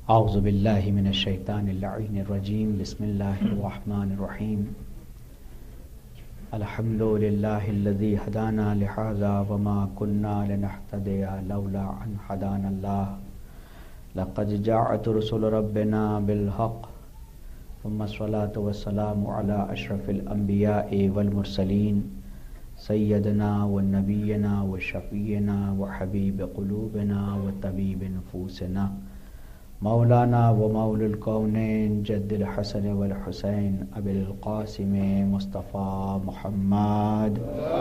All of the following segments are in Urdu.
اعوذ باللہ من الشیطان اللعین الرجیم بسم اللہ الرحمن الرحیم الحمد للہ الذی ہدانا لہذا وما كنا لنہتدی لولا ان ہدانا اللہ لقد جاءت رسل ربنا بالحق ثم الصلاة والسلام علی اشرف الانبیاء والمرسلین سیدنا ونبینا وشفیعنا وحبیب قلوبنا وطبیب نفوسنا مولانا و مولا الکونین جد الحسن والحسین ابی القاسم مصطفیٰ محمد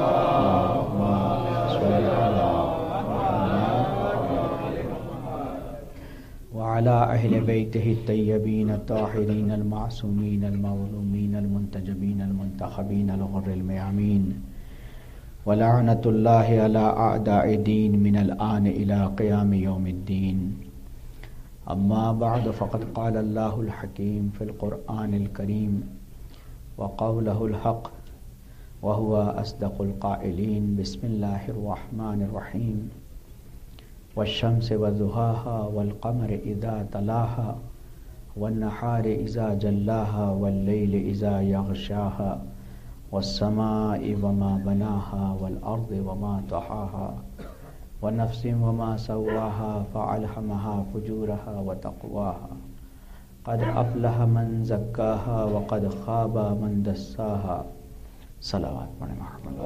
وعلى اہل بیتہ الطیبین الطاہرین المعصومین المظلومین المنتجبین المنتخبین الغر المیامین ولعنۃ اللہ علی اعداء الدین من الآن الى قیام یوم الدین. اما بعد فقد قال اللہ الحکیم فی القرآن الکریم وقولہ الحق وهو اصدق القائلین. بسم اللہ الرحمن الرحیم. والشمس وضحاها والقمر اذا تلاها والنہار اذا جلاها واللیل اذا یغشاها والسماء وما بناها والارض وما طحاها ونفس وما سواها فألهمها فجورها وتقواها قد أفلح من زكاها وقد خاب من دساها. صلوات پڑھیں محمد.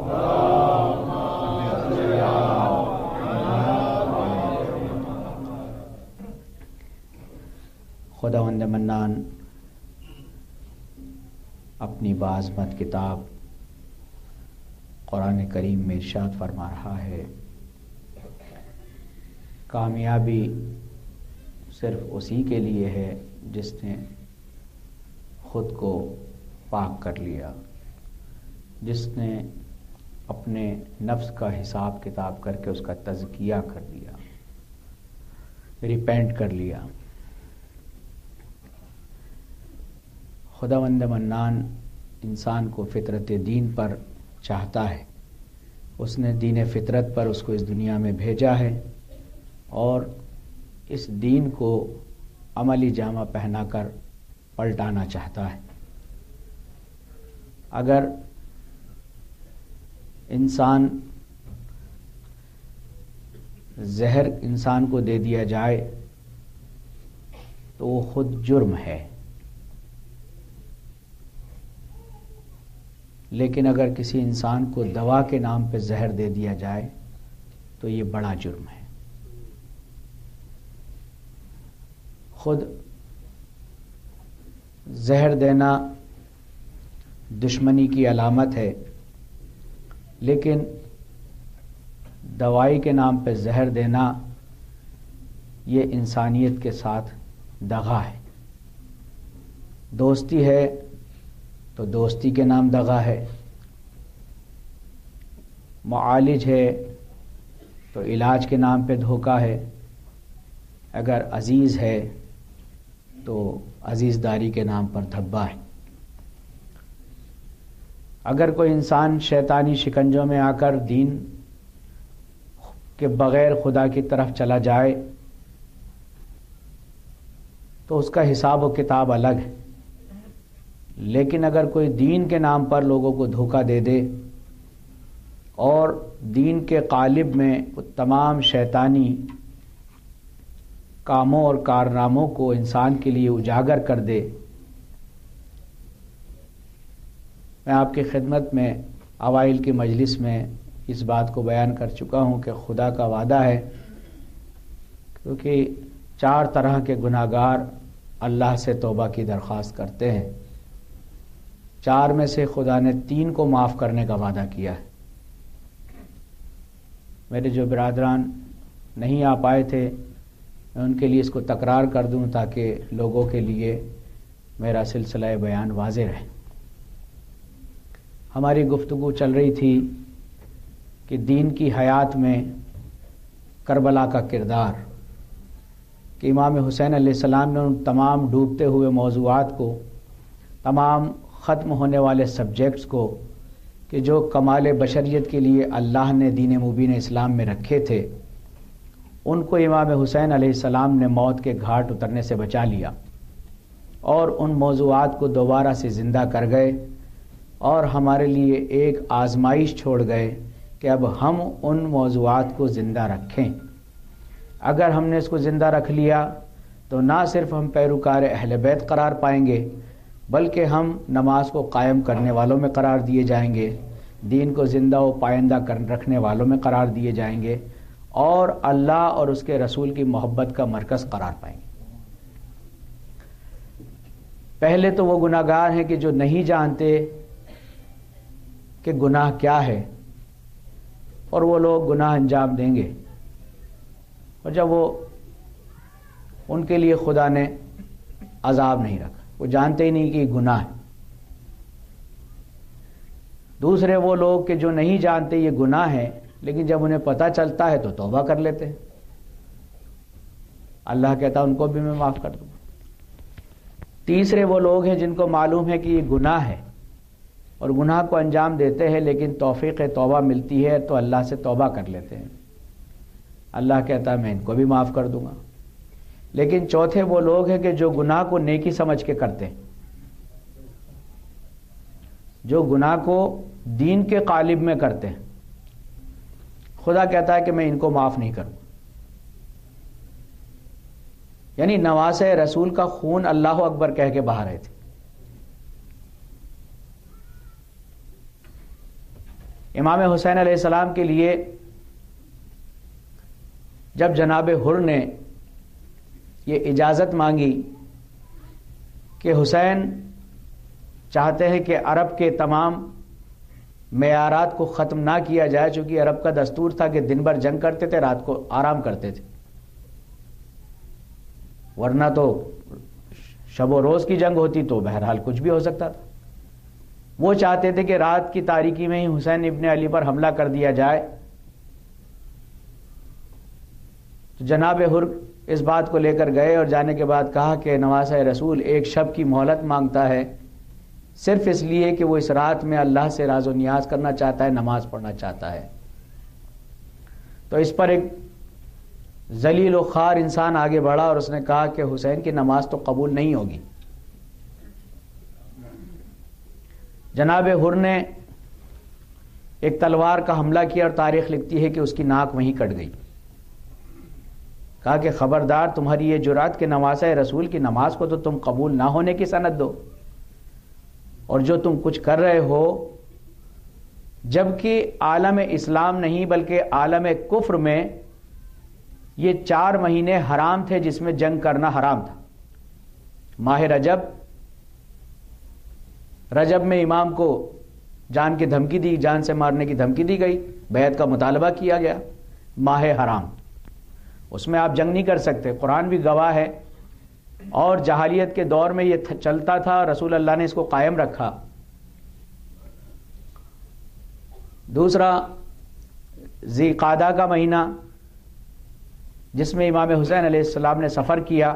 خداوند منان اپنی بعظمت کتاب قرآن کریم میں ارشاد فرما رہا ہے، کامیابی صرف اسی کے لیے ہے جس نے خود کو پاک کر لیا، جس نے اپنے نفس کا حساب کتاب کر کے اس کا تزکیہ کر لیا، ریپینٹ کر لیا. خداوند منان انسان کو فطرت دین پر چاہتا ہے. اس نے دین فطرت پر اس کو اس دنیا میں بھیجا ہے اور اس دین کو عملی جامہ پہنا کر پلٹانا چاہتا ہے. اگر زہر انسان کو دے دیا جائے تو وہ خود جرم ہے، لیکن اگر کسی انسان کو دوا کے نام پہ زہر دے دیا جائے تو یہ بڑا جرم ہے. خود زہر دینا دشمنی کی علامت ہے، لیکن دوائی کے نام پہ زہر دینا یہ انسانیت کے ساتھ دغا ہے. دوستی ہے تو دوستی کے نام دغا ہے، معالج ہے تو علاج کے نام پہ دھوکہ ہے، اگر عزیز ہے تو عزیزداری کے نام پر دھبا ہے. اگر کوئی انسان شیطانی شکنجوں میں آ کر دین کے بغیر خدا کی طرف چلا جائے تو اس کا حساب و کتاب الگ ہے، لیکن اگر کوئی دین کے نام پر لوگوں کو دھوکہ دے دے اور دین کے قالب میں تمام شیطانی کاموں اور کارناموں کو انسان کے لیے اجاگر کر دے. میں آپ کی خدمت میں اوائل کی مجلس میں اس بات کو بیان کر چکا ہوں کہ خدا کا وعدہ ہے، کیونکہ 4 طرح کے گناہگار اللہ سے توبہ کی درخواست کرتے ہیں. 4 میں سے خدا نے 3 کو معاف کرنے کا وعدہ کیا ہے. میرے جو برادران نہیں آ پائے تھے میں ان کے لیے اس کو تکرار کر دوں تاکہ لوگوں کے لیے میرا سلسلہ بیان واضح رہے. ہماری گفتگو چل رہی تھی کہ دین کی حیات میں کربلا کا کردار، کہ امام حسین علیہ السلام نے ان تمام ڈوبتے ہوئے موضوعات کو، تمام ختم ہونے والے سبجیکٹس کو کہ جو کمال بشریت کے لیے اللہ نے دین مبین اسلام میں رکھے تھے، ان کو امام حسین علیہ السلام نے موت کے گھاٹ اترنے سے بچا لیا اور ان موضوعات کو دوبارہ سے زندہ کر گئے اور ہمارے لیے ایک آزمائش چھوڑ گئے کہ اب ہم ان موضوعات کو زندہ رکھیں۔ اگر ہم نے اس کو زندہ رکھ لیا تو نہ صرف ہم پیروکار اہل بیت قرار پائیں گے بلکہ ہم نماز کو قائم کرنے والوں میں قرار دیے جائیں گے، دین کو زندہ و پائندہ رکھنے والوں میں قرار دیے جائیں گے اور اللہ اور اس کے رسول کی محبت کا مرکز قرار پائیں گے۔ پہلے تو وہ گناہگار ہیں کہ جو نہیں جانتے کہ گناہ کیا ہے اور وہ لوگ گناہ انجام دیں گے، اور جب وہ ان کے لیے خدا نے عذاب نہیں رکھا، وہ جانتے ہی نہیں کہ یہ گناہ ہے۔ دوسرے وہ لوگ کہ جو نہیں جانتے یہ گناہ ہے لیکن جب انہیں پتہ چلتا ہے تو توبہ کر لیتے ہیں، اللہ کہتا ان کو بھی میں معاف کر دوں گا۔ تیسرے وہ لوگ ہیں جن کو معلوم ہے کہ یہ گناہ ہے اور گناہ کو انجام دیتے ہیں لیکن توفیق توبہ ملتی ہے تو اللہ سے توبہ کر لیتے ہیں، اللہ کہتا ہے میں ان کو بھی معاف کر دوں گا۔ لیکن چوتھے وہ لوگ ہیں کہ جو گناہ کو نیکی سمجھ کے کرتے ہیں، جو گناہ کو دین کے قالب میں کرتے ہیں، خدا کہتا ہے کہ میں ان کو معاف نہیں کروں۔ یعنی نواسہ رسول کا خون اللہ اکبر کہہ کے بہا رہے تھے۔ امام حسین علیہ السلام کے لیے جب جناب حر نے یہ اجازت مانگی کہ حسین چاہتے ہیں کہ عرب کے تمام معیارات کو ختم نہ کیا جائے، چونکہ عرب کا دستور تھا کہ دن بھر جنگ کرتے تھے، رات کو آرام کرتے تھے، ورنہ تو شب و روز کی جنگ ہوتی تو بہرحال کچھ بھی ہو سکتا تھا۔ وہ چاہتے تھے کہ رات کی تاریکی میں ہی حسین ابن علی پر حملہ کر دیا جائے۔ تو جناب حر اس بات کو لے کر گئے اور جانے کے بعد کہا کہ نواسہ رسول ایک شب کی مہلت مانگتا ہے، صرف اس لیے کہ وہ اس رات میں اللہ سے راز و نیاز کرنا چاہتا ہے، نماز پڑھنا چاہتا ہے۔ تو اس پر ایک ذلیل و خوار انسان آگے بڑھا اور اس نے کہا کہ حسین کی نماز تو قبول نہیں ہوگی۔ جناب حر نے ایک تلوار کا حملہ کیا اور تاریخ لکھتی ہے کہ اس کی ناک وہیں کٹ گئی۔ کہا کہ خبردار تمہاری یہ جرات کہ نواسہ رسول کی نماز کو تو تم قبول نہ ہونے کی سند دو، اور جو تم کچھ کر رہے ہو، جبکہ عالم اسلام نہیں بلکہ عالم کفر میں یہ 4 مہینے حرام تھے جس میں جنگ کرنا حرام تھا۔ ماہ رجب میں امام کو جان کی دھمکی دی، جان سے مارنے کی دھمکی دی گئی، بیعت کا مطالبہ کیا گیا، ماہ حرام، اس میں آپ جنگ نہیں کر سکتے، قرآن بھی گواہ ہے، اور جاہلیت کے دور میں یہ چلتا تھا، رسول اللہ نے اس کو قائم رکھا۔ دوسرا ذی قعدہ کا مہینہ جس میں امام حسین علیہ السلام نے سفر کیا،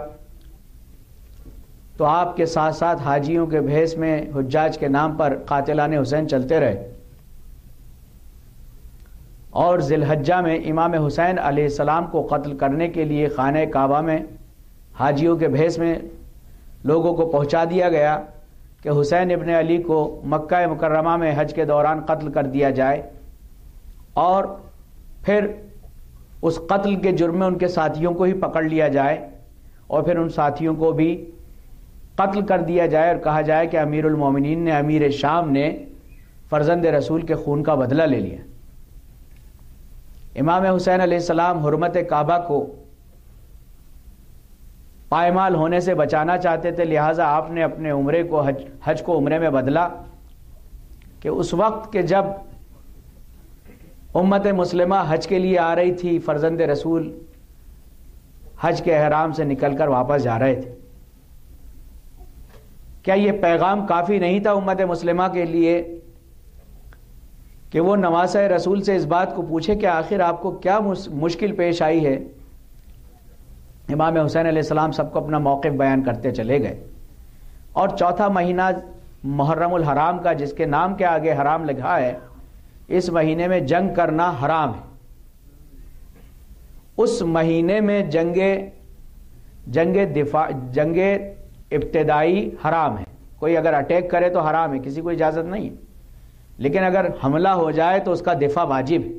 تو آپ کے ساتھ ساتھ حاجیوں کے بھیس میں حجاج کے نام پر قاتلان حسین چلتے رہے، اور ذی الحجہ میں امام حسین علیہ السلام کو قتل کرنے کے لیے خانہ کعبہ میں حاجیوں کے بھیس میں لوگوں کو پہنچا دیا گیا کہ حسین ابن علی کو مکہ مکرمہ میں حج کے دوران قتل کر دیا جائے، اور پھر اس قتل کے جرم میں ان کے ساتھیوں کو ہی پکڑ لیا جائے اور پھر ان ساتھیوں کو بھی قتل کر دیا جائے اور کہا جائے کہ امیر المومنین نے، امیر شام نے فرزند رسول کے خون کا بدلہ لے لیا۔ امام حسین علیہ السلام حرمت کعبہ کو پائمال ہونے سے بچانا چاہتے تھے، لہٰذا آپ نے اپنے عمرے کو حج کو عمرے میں بدلا کہ اس وقت کہ جب امت مسلمہ حج کے لیے آ رہی تھی، فرزند رسول حج کے احرام سے نکل کر واپس جا رہے تھے، کیا یہ پیغام کافی نہیں تھا امت مسلمہ کے لیے کہ وہ نواسہ رسول سے اس بات کو پوچھے کہ آخر آپ کو کیا مشکل پیش آئی ہے؟ امام حسین علیہ السلام سب کو اپنا موقف بیان کرتے چلے گئے۔ اور چوتھا مہینہ محرم الحرام کا، جس کے نام کے آگے حرام لکھا ہے، اس مہینے میں جنگ کرنا حرام ہے، اس مہینے میں جنگ ابتدائی حرام ہے. کوئی اگر اٹیک کرے تو حرام ہے, کسی کو اجازت نہیں ہے, لیکن اگر حملہ ہو جائے تو اس کا دفاع واجب ہے.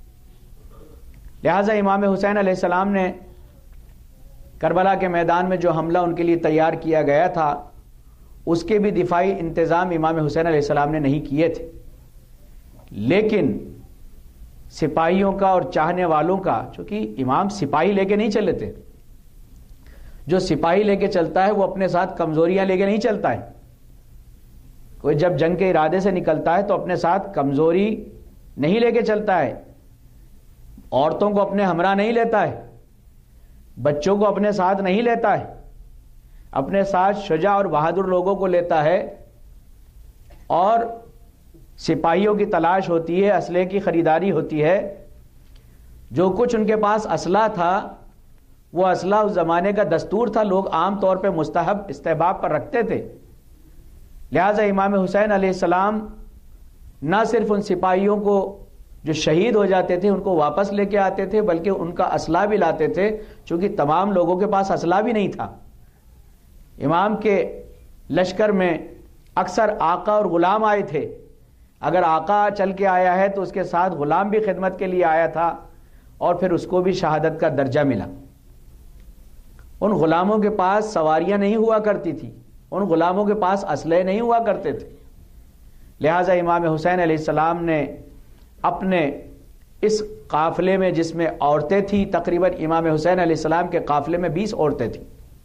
لہٰذا امام حسین علیہ السلام نے کربلا کے میدان میں جو حملہ ان کے لیے تیار کیا گیا تھا اس کے بھی دفاعی انتظام امام حسین علیہ السلام نے نہیں کیے تھے, لیکن سپاہیوں کا اور چاہنے والوں کا, چونکہ امام سپاہی لے کے نہیں چلے تھے, جو سپاہی لے کے چلتا ہے وہ اپنے ساتھ کمزوریاں لے کے نہیں چلتا ہے. کوئی جب جنگ کے ارادے سے نکلتا ہے تو اپنے ساتھ کمزوری نہیں لے کے چلتا ہے, عورتوں کو اپنے ہمراہ نہیں لیتا ہے, بچوں کو اپنے ساتھ نہیں لیتا ہے, اپنے ساتھ شجاع اور بہادر لوگوں کو لیتا ہے, اور سپاہیوں کی تلاش ہوتی ہے, اسلحے کی خریداری ہوتی ہے. جو کچھ ان کے پاس اسلحہ تھا وہ اسلحہ اس زمانے کا دستور تھا, لوگ عام طور پہ مستحب استحباب پر رکھتے تھے. لہٰذا امام حسین علیہ السلام نہ صرف ان سپاہیوں کو جو شہید ہو جاتے تھے ان کو واپس لے کے آتے تھے, بلکہ ان کا اسلحہ بھی لاتے تھے, چونکہ تمام لوگوں کے پاس اسلحہ بھی نہیں تھا. امام کے لشکر میں اکثر آقا اور غلام آئے تھے. اگر آقا چل کے آیا ہے تو اس کے ساتھ غلام بھی خدمت کے لیے آیا تھا, اور پھر اس کو بھی شہادت کا درجہ ملا. ان غلاموں کے پاس سواریاں نہیں ہوا کرتی تھی, ان غلاموں کے پاس اسلحے نہیں ہوا کرتے تھے. لہٰذا امام حسین علیہ السلام نے اپنے اس قافلے میں, جس میں عورتیں تھیں, تقریباً امام حسین علیہ السلام کے قافلے میں 20 عورتیں تھیں,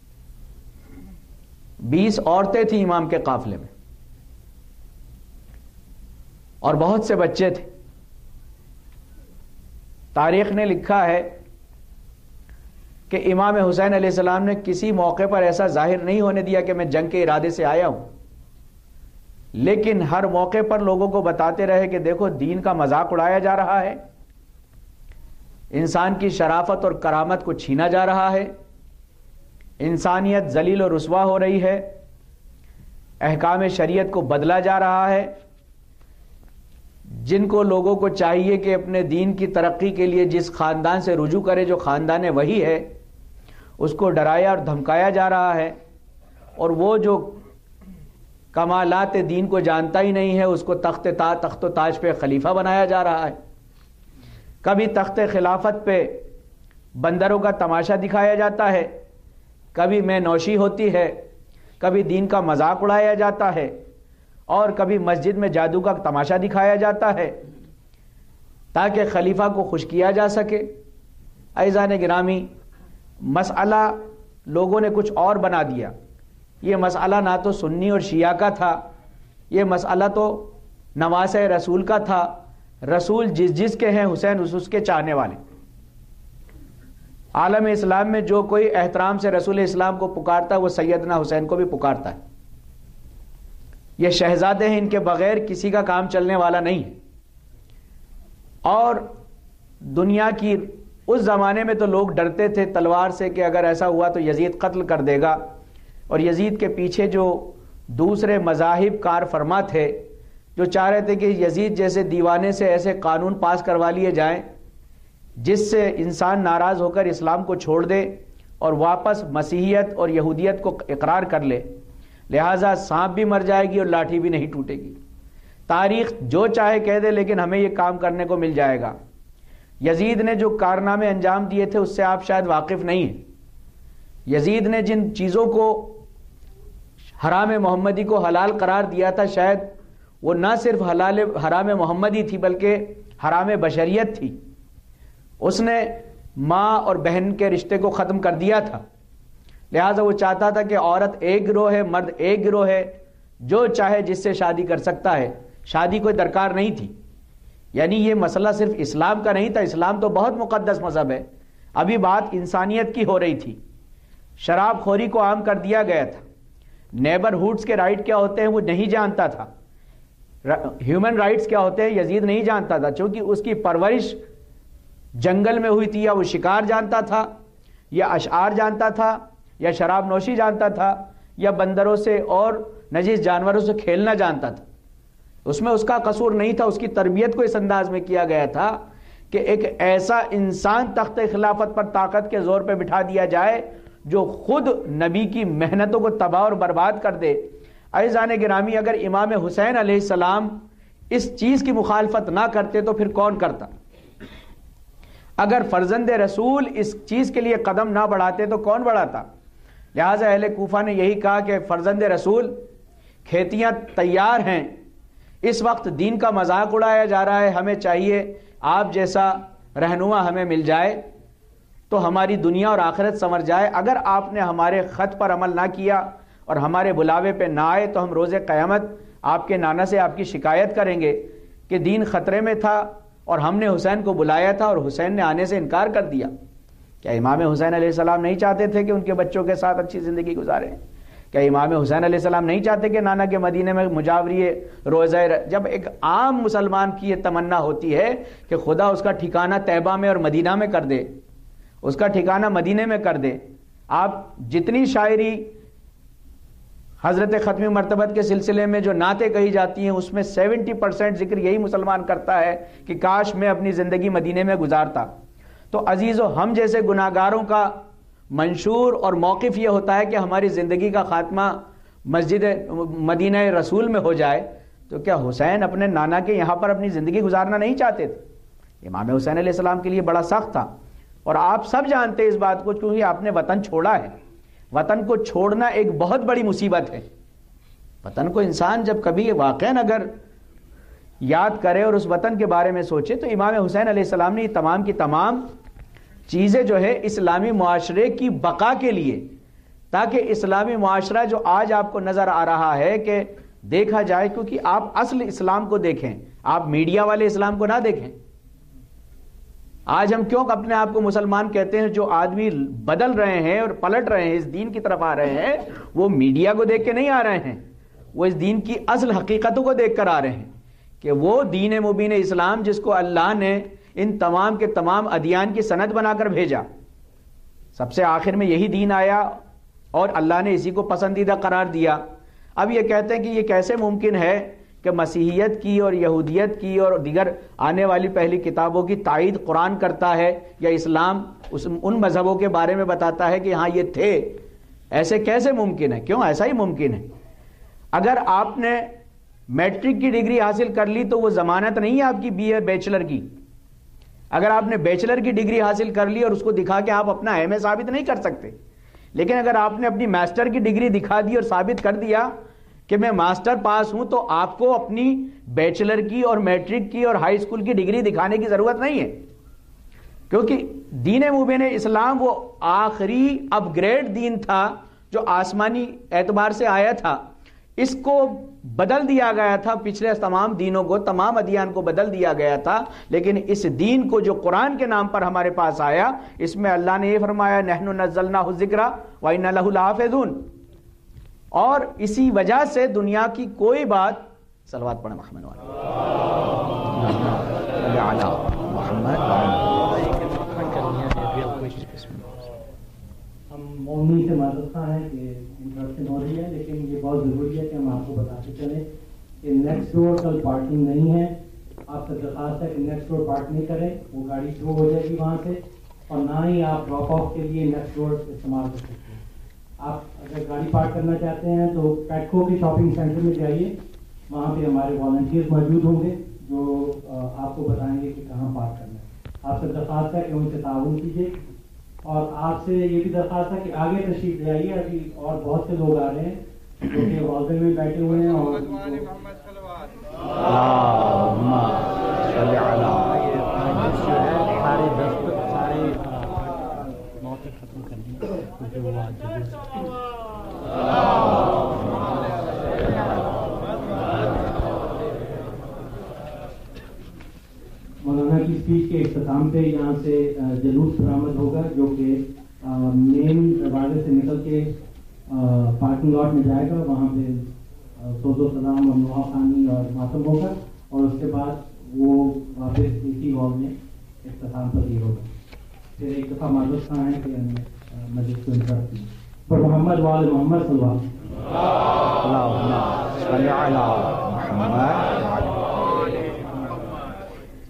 20 عورتیں تھیں امام کے قافلے میں, اور بہت سے بچے تھے. تاریخ نے لکھا ہے کہ امام حسین علیہ السلام نے کسی موقع پر ایسا ظاہر نہیں ہونے دیا کہ میں جنگ کے ارادے سے آیا ہوں, لیکن ہر موقع پر لوگوں کو بتاتے رہے کہ دیکھو دین کا مذاق اڑایا جا رہا ہے, انسان کی شرافت اور کرامت کو چھینا جا رہا ہے, انسانیت ذلیل و رسوا ہو رہی ہے, احکام شریعت کو بدلا جا رہا ہے. جن کو لوگوں کو چاہیے کہ اپنے دین کی ترقی کے لیے جس خاندان سے رجوع کرے, جو خاندان وہی ہے, اس کو ڈرایا اور دھمکایا جا رہا ہے, اور وہ جو کمالات دین کو جانتا ہی نہیں ہے اس کو تخت و تاج پہ خلیفہ بنایا جا رہا ہے. کبھی تخت خلافت پہ بندروں کا تماشا دکھایا جاتا ہے, کبھی میں نوشی ہوتی ہے, کبھی دین کا مذاق اڑایا جاتا ہے, اور کبھی مسجد میں جادو کا تماشا دکھایا جاتا ہے تاکہ خلیفہ کو خوش کیا جا سکے. عزیزان گرامی, مسئلہ لوگوں نے کچھ اور بنا دیا. یہ مسئلہ نہ تو سنی اور شیعہ کا تھا, یہ مسئلہ تو نواسہ رسول کا تھا. رسول جس کے ہیں حسین اس کے چاہنے والے. عالم اسلام میں جو کوئی احترام سے رسول اسلام کو پکارتا ہے وہ سیدنا حسین کو بھی پکارتا ہے. یہ شہزادے ہیں, ان کے بغیر کسی کا کام چلنے والا نہیں ہے. اور دنیا کی اس زمانے میں تو لوگ ڈرتے تھے تلوار سے کہ اگر ایسا ہوا تو یزید قتل کر دے گا, اور یزید کے پیچھے جو دوسرے مذاہب کار فرما تھے جو چاہ رہے تھے کہ یزید جیسے دیوانے سے ایسے قانون پاس کروا لیے جائیں جس سے انسان ناراض ہو کر اسلام کو چھوڑ دے اور واپس مسیحیت اور یہودیت کو اقرار کر لے, لہٰذا سانپ بھی مر جائے گی اور لاٹھی بھی نہیں ٹوٹے گی. تاریخ جو چاہے کہہ دے, لیکن ہمیں یہ کام کرنے کو مل جائے گا. یزید نے جو کارنامے انجام دیے تھے اس سے آپ شاید واقف نہیں ہیں. یزید نے جن چیزوں کو حرام محمدی کو حلال قرار دیا تھا, شاید وہ نہ صرف حرام محمدی تھی بلکہ حرام بشریت تھی. اس نے ماں اور بہن کے رشتے کو ختم کر دیا تھا. لہٰذا وہ چاہتا تھا کہ عورت ایک گروہ ہے, مرد ایک گروہ ہے, جو چاہے جس سے شادی کر سکتا ہے, شادی کوئی درکار نہیں تھی. یعنی یہ مسئلہ صرف اسلام کا نہیں تھا, اسلام تو بہت مقدس مذہب ہے, ابھی بات انسانیت کی ہو رہی تھی. شراب خوری کو عام کر دیا گیا تھا. نیبرہوڈز کے رائٹ کیا ہوتے ہیں وہ نہیں جانتا تھا. ہیومن رائٹس کیا ہوتے ہیں یزید نہیں جانتا تھا, چونکہ اس کی پرورش جنگل میں ہوئی تھی. یا وہ شکار جانتا تھا, یا اشعار جانتا تھا, یا شراب نوشی جانتا تھا, یا بندروں سے اور نجس جانوروں سے کھیلنا جانتا تھا. اس میں اس کا قصور نہیں تھا, اس کی تربیت کو اس انداز میں کیا گیا تھا کہ ایک ایسا انسان تخت خلافت پر طاقت کے زور پہ بٹھا دیا جائے جو خود نبی کی محنتوں کو تباہ اور برباد کر دے۔ عزیزان گرامی، اگر امام حسین علیہ السلام اس چیز کی مخالفت نہ کرتے تو پھر کون کرتا؟ اگر فرزند رسول اس چیز کے لیے قدم نہ بڑھاتے تو کون بڑھاتا؟ لہٰذا اہل کوفہ نے یہی کہا کہ فرزند رسول، کھیتیاں تیار ہیں، اس وقت دین کا مذاق اڑایا جا رہا ہے، ہمیں چاہیے آپ جیسا رہنما ہمیں مل جائے تو ہماری دنیا اور آخرت سنور جائے۔ اگر آپ نے ہمارے خط پر عمل نہ کیا اور ہمارے بلاوے پہ نہ آئے تو ہم روز قیامت آپ کے نانا سے آپ کی شکایت کریں گے کہ دین خطرے میں تھا اور ہم نے حسین کو بلایا تھا اور حسین نے آنے سے انکار کر دیا۔ کیا امام حسین علیہ السلام نہیں چاہتے تھے کہ ان کے بچوں کے ساتھ اچھی زندگی گزاریں؟ کیا امام حسین علیہ السلام نہیں چاہتے کہ نانا کے مدینے میں مجاوری روزہ جب ایک عام مسلمان کی یہ تمنا ہوتی ہے کہ خدا اس کا ٹھکانہ طیبہ میں اور مدینہ میں کر دے، اس کا ٹھکانہ مدینے میں کر دے۔ آپ جتنی شاعری حضرت ختمی مرتبت کے سلسلے میں جو نعتیں کہی جاتی ہیں اس میں 70% ذکر یہی مسلمان کرتا ہے کہ کاش میں اپنی زندگی مدینے میں گزارتا۔ تو عزیزو، ہم جیسے گناہگاروں کا منشور اور موقف یہ ہوتا ہے کہ ہماری زندگی کا خاتمہ مسجد مدینہ رسول میں ہو جائے، تو کیا حسین اپنے نانا کے یہاں پر اپنی زندگی گزارنا نہیں چاہتے تھے؟ امام حسین علیہ السلام کے لیے بڑا سخت تھا، اور آپ سب جانتے ہیں اس بات کو، کیونکہ آپ نے وطن چھوڑا ہے۔ وطن کو چھوڑنا ایک بہت بڑی مصیبت ہے۔ وطن کو انسان جب کبھی واقعاً اگر یاد کرے اور اس وطن کے بارے میں سوچے تو امام حسین علیہ السلام نے یہ تمام کی تمام چیزیں جو ہے اسلامی معاشرے کی بقا کے لیے، تاکہ اسلامی معاشرہ جو آج آپ کو نظر آ رہا ہے کہ دیکھا جائے، کیونکہ آپ اصل اسلام کو دیکھیں، آپ میڈیا والے اسلام کو نہ دیکھیں۔ آج ہم کیوں اپنے آپ کو مسلمان کہتے ہیں؟ جو آدمی بدل رہے ہیں اور پلٹ رہے ہیں، اس دین کی طرف آ رہے ہیں، وہ میڈیا کو دیکھ کے نہیں آ رہے ہیں، وہ اس دین کی اصل حقیقتوں کو دیکھ کر آ رہے ہیں کہ وہ دین مبین اسلام جس کو اللہ نے ان تمام کے تمام ادیان کی سند بنا کر بھیجا، سب سے آخر میں یہی دین آیا اور اللہ نے اسی کو پسندیدہ قرار دیا۔ اب یہ کہتے ہیں کہ یہ کیسے ممکن ہے کہ مسیحیت کی اور یہودیت کی اور دیگر آنے والی پہلی کتابوں کی تائید قرآن کرتا ہے یا اسلام ان مذہبوں کے بارے میں بتاتا ہے کہ ہاں یہ تھے؟ ایسے کیسے ممکن ہے؟ کیوں ایسا ہی ممکن ہے؟ اگر آپ نے میٹرک کی ڈگری حاصل کر لی تو وہ ضمانت نہیں ہے آپ کی بی اے بیچلر کی۔ اگر آپ نے بیچلر کی ڈگری حاصل کر لی اور اس کو دکھا کے آپ اپنا ایم اے ثابت نہیں کر سکتے، لیکن اگر آپ نے اپنی ماسٹر کی ڈگری دکھا دی اور ثابت کر دیا کہ میں ماسٹر پاس ہوں، تو آپ کو اپنی بیچلر کی اور میٹرک کی اور ہائی اسکول کی ڈگری دکھانے کی ضرورت نہیں ہے، کیونکہ دین مبین اسلام وہ آخری اپ گریڈ دین تھا جو آسمانی اعتبار سے آیا تھا۔ اس کو بدل دیا گیا تھا، پچھلے تمام دینوں کو، تمام ادیان کو بدل دیا گیا تھا، لیکن اس دین کو جو قرآن کے نام پر ہمارے پاس آیا، اس میں اللہ نے یہ فرمایا نحن نزلناہ الذکر وإنا لہ لحافظون، اور اسی وجہ سے دنیا کی کوئی بات، صلوات پڑھیں محمد ہم مومنی سے معذرت خواہ ہیں کہ انٹرپشن ہو رہی ہے، لیکن یہ بہت ضروری ہے کہ ہم آپ کو بتاتے چلیں کہ نیکسٹ ڈور کل پارکنگ نہیں ہے۔ آپ سے درخواست ہے کہ نیکسٹ ڈور پارک نہیں کریں، وہ گاڑی شروع ہو جائے گی وہاں سے، اور نہ ہی آپ ڈراپ آف کے لیے نیکسٹ ڈور استعمال کر سکتے ہیں۔ آپ اگر گاڑی پارک کرنا چاہتے ہیں تو پیٹکو کی شاپنگ سینٹر میں جائیے، وہاں پہ ہمارے والنٹیئرز موجود ہوں گے جو آپ کو بتائیں گے کہ کہاں پارک کرنا ہے۔ آپ سے درخواست ہے کہ ان سے تعاون کیجیے، اور آپ سے یہ بھی درخواست ہے کہ آگے تشریف لے آئیے، ابھی اور بہت سے لوگ آ رہے ہیں جو کہ حوضے میں بیٹھے ہوئے ہیں، اور مولانا کی اسپیچ کے اختتام پہ یہاں سے جلوس برآمد ہوگا جو کہ مین دروازے سے نکل کے پارکنگ لاٹ میں جائے گا، وہاں پہ سوز و سلام اور نوا خوانی اور ماتم ہوگا، اور اس کے بعد وہ واپس اسی ہال میں اختتام پذیر ہوگا۔ پھر ایک دفعہ معذرت خواہ ہیں کہ ہم نے مجلس کو انٹرپٹ کی۔ پر محمد وآل محمد صلی اللہ علیہ وسلم۔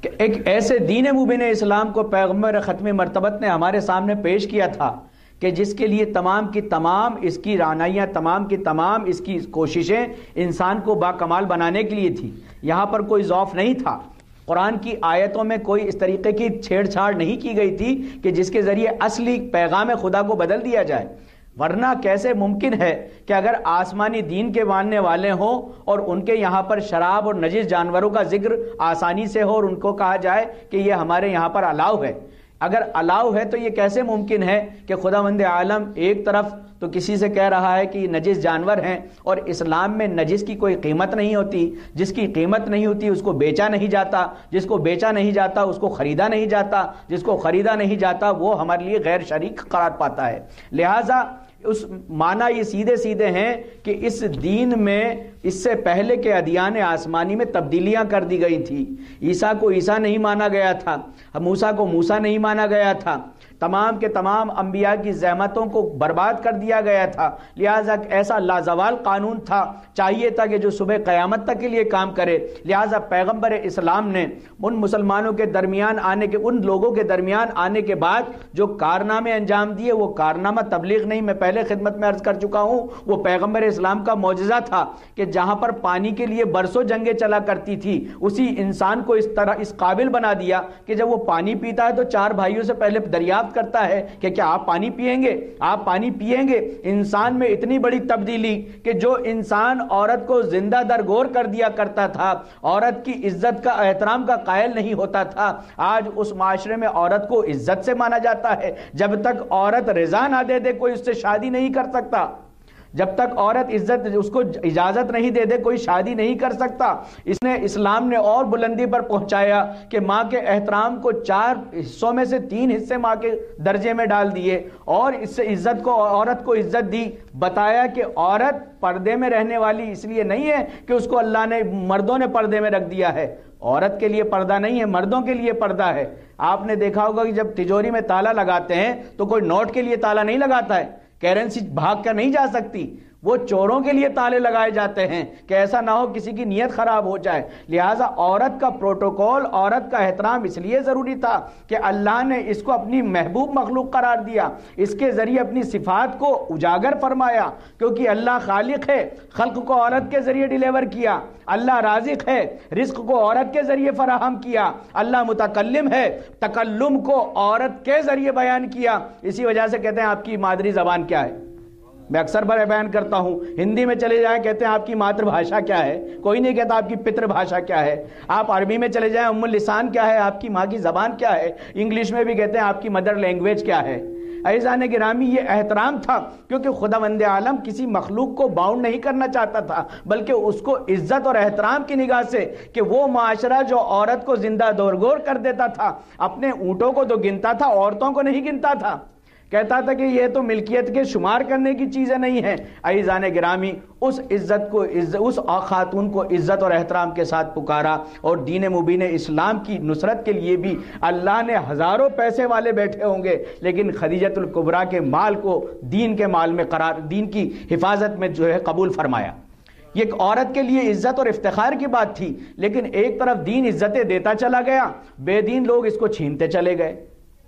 کہ ایک ایسے دین مبین اسلام کو پیغمبر ختم مرتبت نے ہمارے سامنے پیش کیا تھا کہ جس کے لیے تمام کی تمام اس کی رعنائیاں، تمام کی تمام اس کی کوششیں انسان کو باکمال بنانے کے لیے تھی. یہاں پر کوئی ضعف نہیں تھا. قرآن کی آیتوں میں کوئی اس طریقے کی چھیڑ چھاڑ نہیں کی گئی تھی کہ جس کے ذریعے اصلی پیغام خدا کو بدل دیا جائے. ورنہ کیسے ممکن ہے کہ اگر آسمانی دین کے ماننے والے ہوں اور ان کے یہاں پر شراب اور نجس جانوروں کا ذکر آسانی سے ہو اور ان کو کہا جائے کہ یہ ہمارے یہاں پر الاؤ ہے. اگر الاؤ ہے تو یہ کیسے ممکن ہے کہ خداوند عالم ایک طرف تو کسی سے کہہ رہا ہے کہ یہ نجس جانور ہیں، اور اسلام میں نجس کی کوئی قیمت نہیں ہوتی. جس کی قیمت نہیں ہوتی اس کو بیچا نہیں جاتا، جس کو بیچا نہیں جاتا اس کو خریدا نہیں جاتا، جس کو خریدا نہیں جاتا وہ ہمارے لیے غیر شریک قرار پاتا ہے. لہٰذا اس معنی یہ سیدھے سیدھے ہیں کہ اس دین میں اس سے پہلے کے ادیان آسمانی میں تبدیلیاں کر دی گئی تھی. عیسیٰ کو عیسیٰ نہیں مانا گیا تھا، موسیٰ کو موسیٰ نہیں مانا گیا تھا، تمام کے تمام انبیاء کی زحمتوں کو برباد کر دیا گیا تھا. لہٰذا ایسا لازوال قانون تھا، چاہیے تھا کہ جو صبح قیامت تک کے لیے کام کرے. لہٰذا پیغمبر اسلام نے ان مسلمانوں کے درمیان آنے کے، ان لوگوں کے درمیان آنے کے بعد جو کارنامے انجام دیے وہ کارنامہ تبلیغ نہیں. میں پہلے خدمت میں عرض کر چکا ہوں وہ پیغمبر اسلام کا معجزہ تھا کہ جہاں پر پانی کے لیے برسوں جنگیں چلا کرتی تھی اسی انسان کو اس طرح اس قابل بنا دیا کہ جب وہ پانی پیتا ہے تو چار بھائیوں سے پہلے دریافت کرتا ہے کہ کیا آپ پانی پیئیں گے، آپ پانی پیئیں گے. انسان میں اتنی بڑی تبدیلی کہ جو انسان عورت کو زندہ درگور کر دیا کرتا تھا، عورت کی عزت کا احترام کا قائل نہیں ہوتا تھا، آج اس معاشرے میں عورت کو عزت سے مانا جاتا ہے. جب تک عورت رضا نہ دے دے کوئی اس سے شادی نہیں کر سکتا. جب تک عورت عزت اس کو اجازت نہیں دے دے کوئی شادی نہیں کر سکتا. اس نے اسلام نے اور بلندی پر پہنچایا کہ ماں کے احترام کو 4 حصوں میں سے 3 حصے ماں کے درجے میں ڈال دیے اور اس سے عزت کو، عورت کو عزت دی. بتایا کہ عورت پردے میں رہنے والی اس لیے نہیں ہے کہ اس کو اللہ نے، مردوں نے پردے میں رکھ دیا ہے. عورت کے لیے پردہ نہیں ہے، مردوں کے لیے پردہ ہے. آپ نے دیکھا ہوگا کہ جب تجوری میں تالا لگاتے ہیں تو کوئی نوٹ کے لیے تالا نہیں لگاتا ہے، کرنسی بھاگ کر نہیں جا سکتی. وہ چوروں کے لیے تالے لگائے جاتے ہیں کہ ایسا نہ ہو کسی کی نیت خراب ہو جائے. لہٰذا عورت کا پروٹوکول، عورت کا احترام اس لیے ضروری تھا کہ اللہ نے اس کو اپنی محبوب مخلوق قرار دیا، اس کے ذریعے اپنی صفات کو اجاگر فرمایا. کیونکہ اللہ خالق ہے، خلق کو عورت کے ذریعے ڈیلیور کیا. اللہ رازق ہے، رزق کو عورت کے ذریعے فراہم کیا. اللہ متکلم ہے، تکلم کو عورت کے ذریعے بیان کیا. اسی وجہ سے کہتے ہیں آپ کی مادری زبان کیا ہے. میں اکثر بار بیان کرتا ہوں، ہندی میں چلے جائیں کہتے ہیں آپ کی ماتر بھاشا کیا ہے، کوئی نہیں کہتا آپ کی پتر بھاشا کیا ہے. آپ عربی میں چلے جائیں ام اللسان کیا ہے، آپ کی ماں کی زبان کیا ہے. انگلش میں بھی کہتے ہیں آپ کی مدر لینگویج کیا ہے. عزیزان گرامی یہ احترام تھا کیونکہ خداوند عالم کسی مخلوق کو باؤنڈ نہیں کرنا چاہتا تھا بلکہ اس کو عزت اور احترام کی نگاہ سے کہ وہ معاشرہ جو عورت کو زندہ دورگور کر دیتا تھا، اپنے اونٹوں کو تو گنتا تھا، عورتوں کو نہیں گنتا تھا. کہتا تھا کہ یہ تو ملکیت کے شمار کرنے کی چیزیں نہیں ہیں. عزیزان گرامی اس عزت کو، اس خاتون کو عزت اور احترام کے ساتھ پکارا. اور دین مبین اسلام کی نصرت کے لیے بھی اللہ نے ہزاروں پیسے والے بیٹھے ہوں گے لیکن خدیجۃ الکبریٰ کے مال کو دین کے مال میں قرار، دین کی حفاظت میں جو ہے قبول فرمایا. یہ ایک عورت کے لیے عزت اور افتخار کی بات تھی، لیکن ایک طرف دین عزتیں دیتا چلا گیا، بے دین لوگ اس کو چھینتے چلے گئے.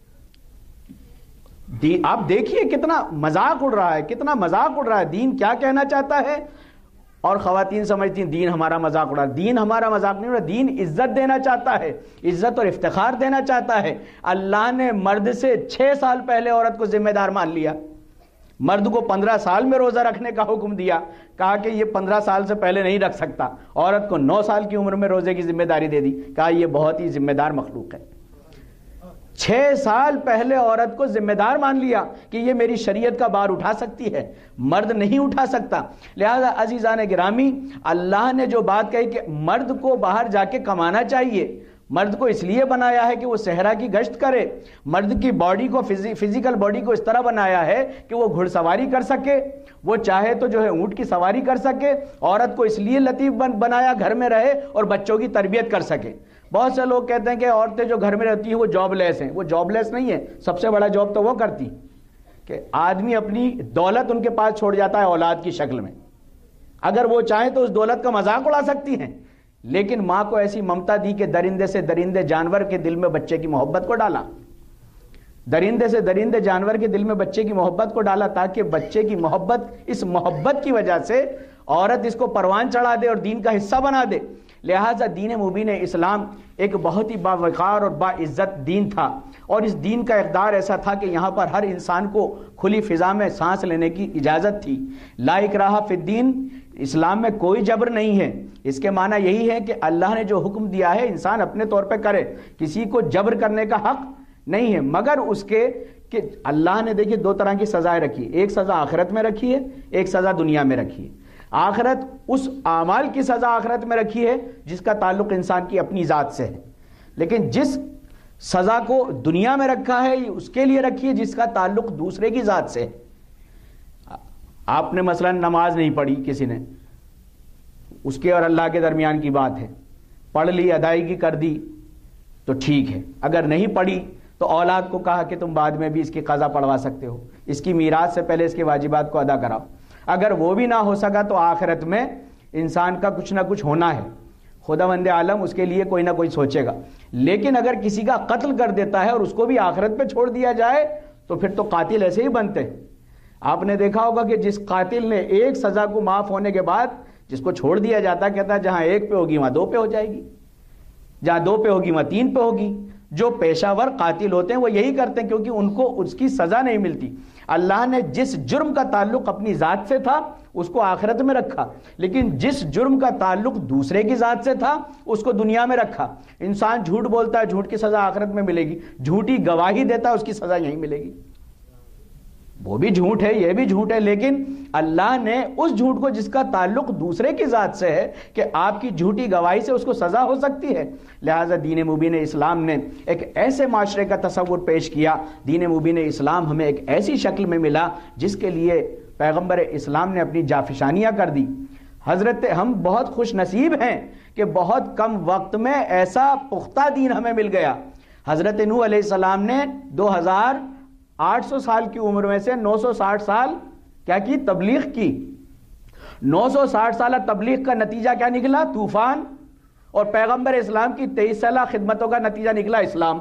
آپ دیکھیے کتنا مذاق اڑ رہا ہے، کتنا مذاق اڑ رہا ہے. دین کیا کہنا چاہتا ہے اور خواتین سمجھتی ہیں دین ہمارا مذاق اڑا. دین ہمارا مذاق نہیں اڑا، دین عزت دینا چاہتا ہے، عزت اور افتخار دینا چاہتا ہے. اللہ نے مرد سے 6 سال پہلے عورت کو ذمہ دار مان لیا. مرد کو 15 سال میں روزہ رکھنے کا حکم دیا، کہا کہ یہ 15 سال سے پہلے نہیں رکھ سکتا. عورت کو 9 سال کی عمر میں روزے کی ذمہ داری دے دی، کہا یہ بہت ہی ذمہ دار مخلوق ہے. 6 سال پہلے عورت کو ذمہ دار مان لیا کہ یہ میری شریعت کا بار اٹھا سکتی ہے، مرد نہیں اٹھا سکتا. لہذا عزیزان گرامی اللہ نے جو بات کہی کہ مرد کو باہر جا کے کمانا چاہیے، مرد کو اس لیے بنایا ہے کہ وہ صحرا کی گشت کرے. مرد کی باڈی کو، فزیکل باڈی کو اس طرح بنایا ہے کہ وہ گھڑ سواری کر سکے، وہ چاہے تو جو ہے اونٹ کی سواری کر سکے. عورت کو اس لیے لطیف بنایا گھر میں رہے اور بچوں کی تربیت کر سکے. بہت سے لوگ کہتے ہیں کہ عورتیں جو گھر میں رہتی ہیں وہ جاب لیس ہیں. وہ جاب لیس نہیں ہے، سب سے بڑا جاب تو وہ کرتی کہ آدمی اپنی دولت ان کے پاس چھوڑ جاتا ہے اولاد کی شکل میں. اگر وہ چاہیں تو اس دولت کا مذاق اڑا سکتی ہیں لیکن ماں کو ایسی ممتا دی کہ درندے سے درندے جانور کے دل میں بچے کی محبت کو ڈالا، درندے سے درندے جانور کے دل میں بچے کی محبت کو ڈالا، تاکہ بچے کی محبت، اس محبت کی وجہ سے عورت اس کو پروان چڑھا دے اور دین کا حصہ بنا دے۔ لہٰذا دین مبین اسلام ایک بہت ہی باوقار اور باعزت دین تھا، اور اس دین کا اقدار ایسا تھا کہ یہاں پر ہر انسان کو کھلی فضا میں سانس لینے کی اجازت تھی۔ لا اکراہ فی الدین، اسلام میں کوئی جبر نہیں ہے۔ اس کے معنی یہی ہے کہ اللہ نے جو حکم دیا ہے انسان اپنے طور پہ کرے، کسی کو جبر کرنے کا حق نہیں ہے، مگر اس کے کہ اللہ نے دیکھیے دو طرح کی سزائیں رکھی، ایک سزا آخرت میں رکھی ہے، ایک سزا دنیا میں رکھی ہے۔ آخرت، اس اعمال کی سزا آخرت میں رکھی ہے جس کا تعلق انسان کی اپنی ذات سے ہے، لیکن جس سزا کو دنیا میں رکھا ہے اس کے لیے رکھی ہے جس کا تعلق دوسرے کی ذات سے ہے۔ آپ نے مثلا نماز نہیں پڑھی کسی نے، اس کے اور اللہ کے درمیان کی بات ہے، پڑھ لی، ادائیگی کر دی تو ٹھیک ہے، اگر نہیں پڑھی تو اولاد کو کہا کہ تم بعد میں بھی اس کی قضا پڑھوا سکتے ہو، اس کی میراث سے پہلے اس کے واجبات کو ادا کراؤ۔ اگر وہ بھی نہ ہو سکا تو آخرت میں انسان کا کچھ نہ کچھ ہونا ہے، خداوند عالم اس کے لیے کوئی نہ کوئی سوچے گا۔ لیکن اگر کسی کا قتل کر دیتا ہے اور اس کو بھی آخرت پہ چھوڑ دیا جائے تو پھر تو قاتل ایسے ہی بنتے ہیں۔ آپ نے دیکھا ہوگا کہ جس قاتل نے ایک سزا کو معاف ہونے کے بعد جس کو چھوڑ دیا جاتا، کہتا ہے جہاں ایک پہ ہوگی وہاں دو پہ ہو جائے گی، جہاں دو پہ ہوگی وہاں تین پہ ہوگی۔ جو پیشہ ور قاتل ہوتے ہیں وہ یہی کرتے ہیں، کیونکہ ان کو اس کی سزا نہیں ملتی۔ اللہ نے جس جرم کا تعلق اپنی ذات سے تھا اس کو آخرت میں رکھا، لیکن جس جرم کا تعلق دوسرے کی ذات سے تھا اس کو دنیا میں رکھا۔ انسان جھوٹ بولتا ہے، جھوٹ کی سزا آخرت میں ملے گی، جھوٹی گواہی دیتا ہے اس کی سزا یہیں ملے گی۔ وہ بھی جھوٹ ہے، یہ بھی جھوٹ ہے، لیکن اللہ نے اس جھوٹ کو جس کا تعلق دوسرے کی ذات سے ہے کہ آپ کی جھوٹی گواہی سے اس کو سزا ہو سکتی ہے، لہٰذا دین مبین اسلام نے ایک ایسے معاشرے کا تصور پیش کیا۔ دین مبین اسلام ہمیں ایک ایسی شکل میں ملا جس کے لیے پیغمبر اسلام نے اپنی جافشانیاں کر دی۔ ہم بہت خوش نصیب ہیں کہ بہت کم وقت میں ایسا پختہ دین ہمیں مل گیا۔ حضرت نوح علیہ السلام نے 2800 سال کی عمر میں سے 960 سال کیا کی؟ تبلیغ کی۔ 960 سالہ تبلیغ کا نتیجہ کیا نکلا؟ طوفان۔ اور پیغمبر اسلام کی 23 سالہ خدمتوں کا نتیجہ نکلا اسلام۔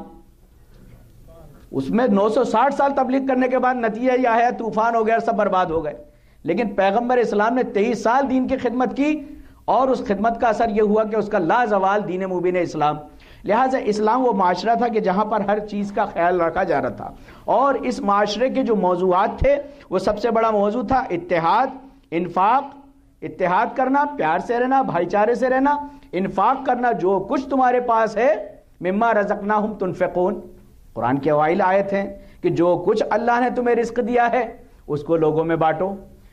اس میں 960 سال تبلیغ کرنے کے بعد نتیجہ یہ آیا طوفان ہو گیا، سب برباد ہو گئے، لیکن پیغمبر اسلام نے 23 سال دین کی خدمت کی، اور اس خدمت کا اثر یہ ہوا کہ اس کا لازوال دین مبین اسلام۔ لہٰذا اسلام وہ معاشرہ تھا کہ جہاں پر ہر چیز کا خیال رکھا جا رہا تھا، اور اس معاشرے کے جو موضوعات تھے وہ سب سے بڑا موضوع تھا اتحاد، انفاق، اتحاد کرنا، پیار سے رہنا، بھائی چارے سے رہنا، انفاق کرنا، جو کچھ تمہارے پاس ہے مما رزقناہم تنفقون۔ قرآن کی اوائل آیت ہیں کہ جو کچھ اللہ نے تمہیں رزق دیا ہے اس کو لوگوں میں بانٹو۔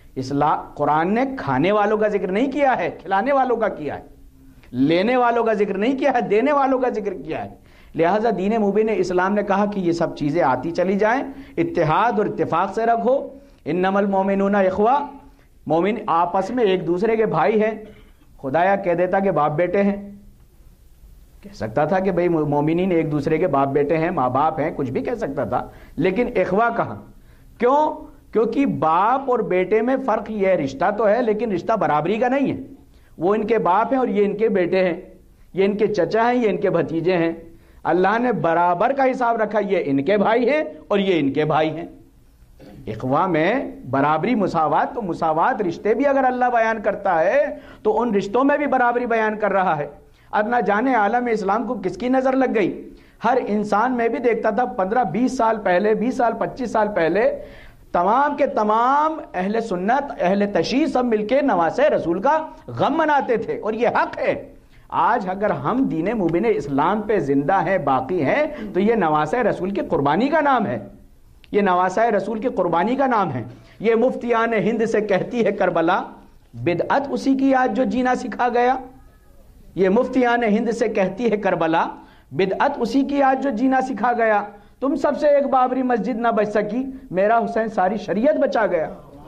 قرآن نے کھانے والوں کا ذکر نہیں کیا ہے، کھلانے والوں کا کیا ہے، لینے والوں کا ذکر نہیں کیا ہے، دینے والوں کا ذکر کیا ہے۔ لہٰذا دین مبین اسلام نے کہا کہ یہ سب چیزیں آتی چلی جائیں، اتحاد اور اتفاق سے رکھو۔ انما المؤمنون اخوہ، مومن آپس میں ایک دوسرے کے بھائی ہیں۔ خدایا کہہ دیتا کہ باپ بیٹے ہیں، کہہ سکتا تھا کہ بھئی مومنین ایک دوسرے کے باپ بیٹے ہیں، ماں باپ ہیں، کچھ بھی کہہ سکتا تھا، لیکن اخوہ کہا۔ کیوں؟ کیونکہ باپ اور بیٹے میں فرق یہ ہے، رشتہ تو ہے لیکن رشتہ برابری کا نہیں ہے۔ وہ ان کے باپ ہیں اور یہ ان کے بیٹے ہیں، یہ ان کے چچا ہیں، یہ ان کے بھتیجے ہیں۔ اللہ نے برابر کا حساب رکھا، یہ ان کے بھائی ہیں اور یہ ان کے بھائی ہیں۔ اخوہ میں برابری، مساوات، تو مساوات رشتے بھی اگر اللہ بیان کرتا ہے تو ان رشتوں میں بھی برابری بیان کر رہا ہے۔ اب نہ جانے عالم اسلام کو کس کی نظر لگ گئی، ہر انسان میں بھی دیکھتا تھا 15-20 سال پہلے، 20 سال 25 سال پہلے تمام کے تمام اہل سنت، اہل تشیع سب مل کے نواسہ رسول کا غم مناتے تھے، اور یہ حق ہے۔ آج اگر ہم دین مبین اسلام پہ زندہ ہیں، باقی ہیں، تو یہ نواسہ رسول کی قربانی کا نام ہے، یہ نواسہ رسول کی قربانی کا نام ہے۔ یہ مفتیان ہند سے کہتی ہے کربلا، بدعت اسی کی آج جو جینا سکھا گیا۔ یہ مفتیان ہند سے کہتی ہے کربلا، بدعت اسی کی آج جو جینا سکھا گیا۔ تم سب سے ایک بابری مسجد نہ بچ سکی، میرا حسین ساری شریعت بچا گیا۔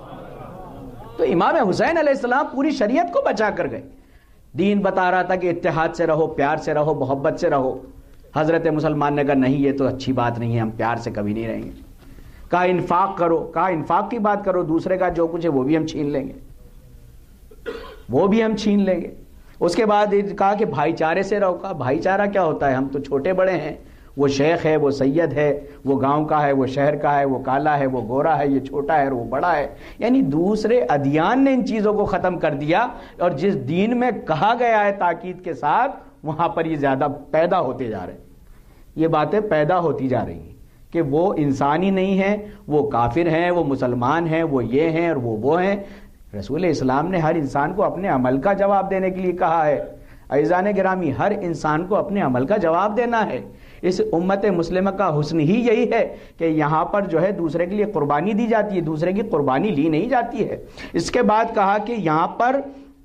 تو امام حسین علیہ السلام پوری شریعت کو بچا کر گئے۔ دین بتا رہا تھا کہ اتحاد سے رہو، پیار سے رہو، محبت سے رہو۔ حضرت مسلمان نے کہا نہیں، یہ تو اچھی بات نہیں ہے، ہم پیار سے کبھی نہیں رہیں گے۔ کہا انفاق کرو، کہا انفاق کی بات کرو، دوسرے کا جو کچھ ہے وہ بھی ہم چھین لیں گے، وہ بھی ہم چھین لیں گے۔ اس کے بعد کہا کہ بھائی چارے سے رہو. کہا بھائی چارہ کیا ہوتا ہے؟ ہم تو چھوٹے بڑے ہیں، وہ شیخ ہے، وہ سید ہے، وہ گاؤں کا ہے، وہ شہر کا ہے، وہ کالا ہے، وہ گورا ہے، یہ چھوٹا ہے اور وہ بڑا ہے. یعنی دوسرے ادیان نے ان چیزوں کو ختم کر دیا، اور جس دین میں کہا گیا ہے تاکید کے ساتھ، وہاں پر یہ زیادہ پیدا ہوتے جا رہے ہیں. یہ باتیں پیدا ہوتی جا رہی ہیں کہ وہ انسان ہی نہیں ہیں، وہ کافر ہیں، وہ مسلمان ہیں، وہ یہ ہیں اور وہ ہیں. رسول اسلام نے ہر انسان کو اپنے عمل کا جواب دینے کے لیے کہا ہے. عزیزان گرامی، ہر انسان کو اپنے عمل کا جواب دینا ہے. اس امت مسلمہ کا حسن ہی یہی ہے کہ یہاں پر جو ہے دوسرے کے لیے قربانی دی جاتی ہے، دوسرے کی قربانی لی نہیں جاتی ہے. اس کے بعد کہا کہ یہاں پر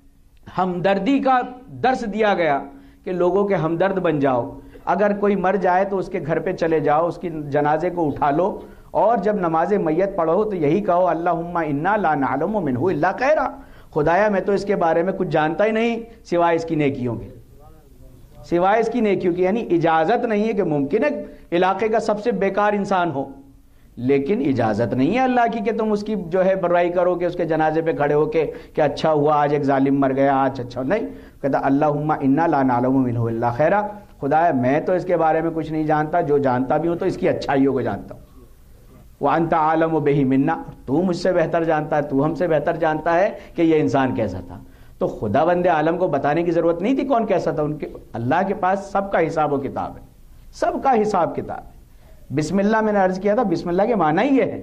ہمدردی کا درس دیا گیا کہ لوگوں کے ہمدرد بن جاؤ. اگر کوئی مر جائے تو اس کے گھر پہ چلے جاؤ، اس کی جنازے کو اٹھا لو، اور جب نماز میت پڑھو تو یہی کہو اللہم انا لا نعلم منہ الا خیرا. خدایا میں تو اس کے بارے میں کچھ جانتا ہی نہیں سوائے اس کی نیکیوں کے، سوائے اس کی نیکیوں کی. یعنی اجازت نہیں ہے کہ ممکن ہے علاقے کا سب سے بیکار انسان ہو، لیکن اجازت نہیں ہے اللہ کی کہ تم اس کی جو ہے برائی کرو، کہ اس کے جنازے پہ کھڑے ہو کے کہ اچھا ہوا آج ایک ظالم مر گیا آج اچھا نہیں. کہتا اللہم انا لا نعلم منہ الا خیرا. خدایا میں تو اس کے بارے میں کچھ نہیں جانتا، جو جانتا بھی ہوں تو اس کی اچھائیوں کو جانتا ہوں. وانت عالم بہ منا، تو مجھ سے بہتر جانتا ہے، تو ہم سے بہتر جانتا ہے کہ یہ انسان کیسا تھا. تو خدا بند عالم کو بتانے کی ضرورت نہیں تھی کون کیسا تھا. ان کے اللہ کے پاس سب کا حساب و کتاب ہے، سب کا حساب کتاب ہے. بسم اللہ میں نے عرض کیا تھا، بسم اللہ کے معنی ہی یہ ہے،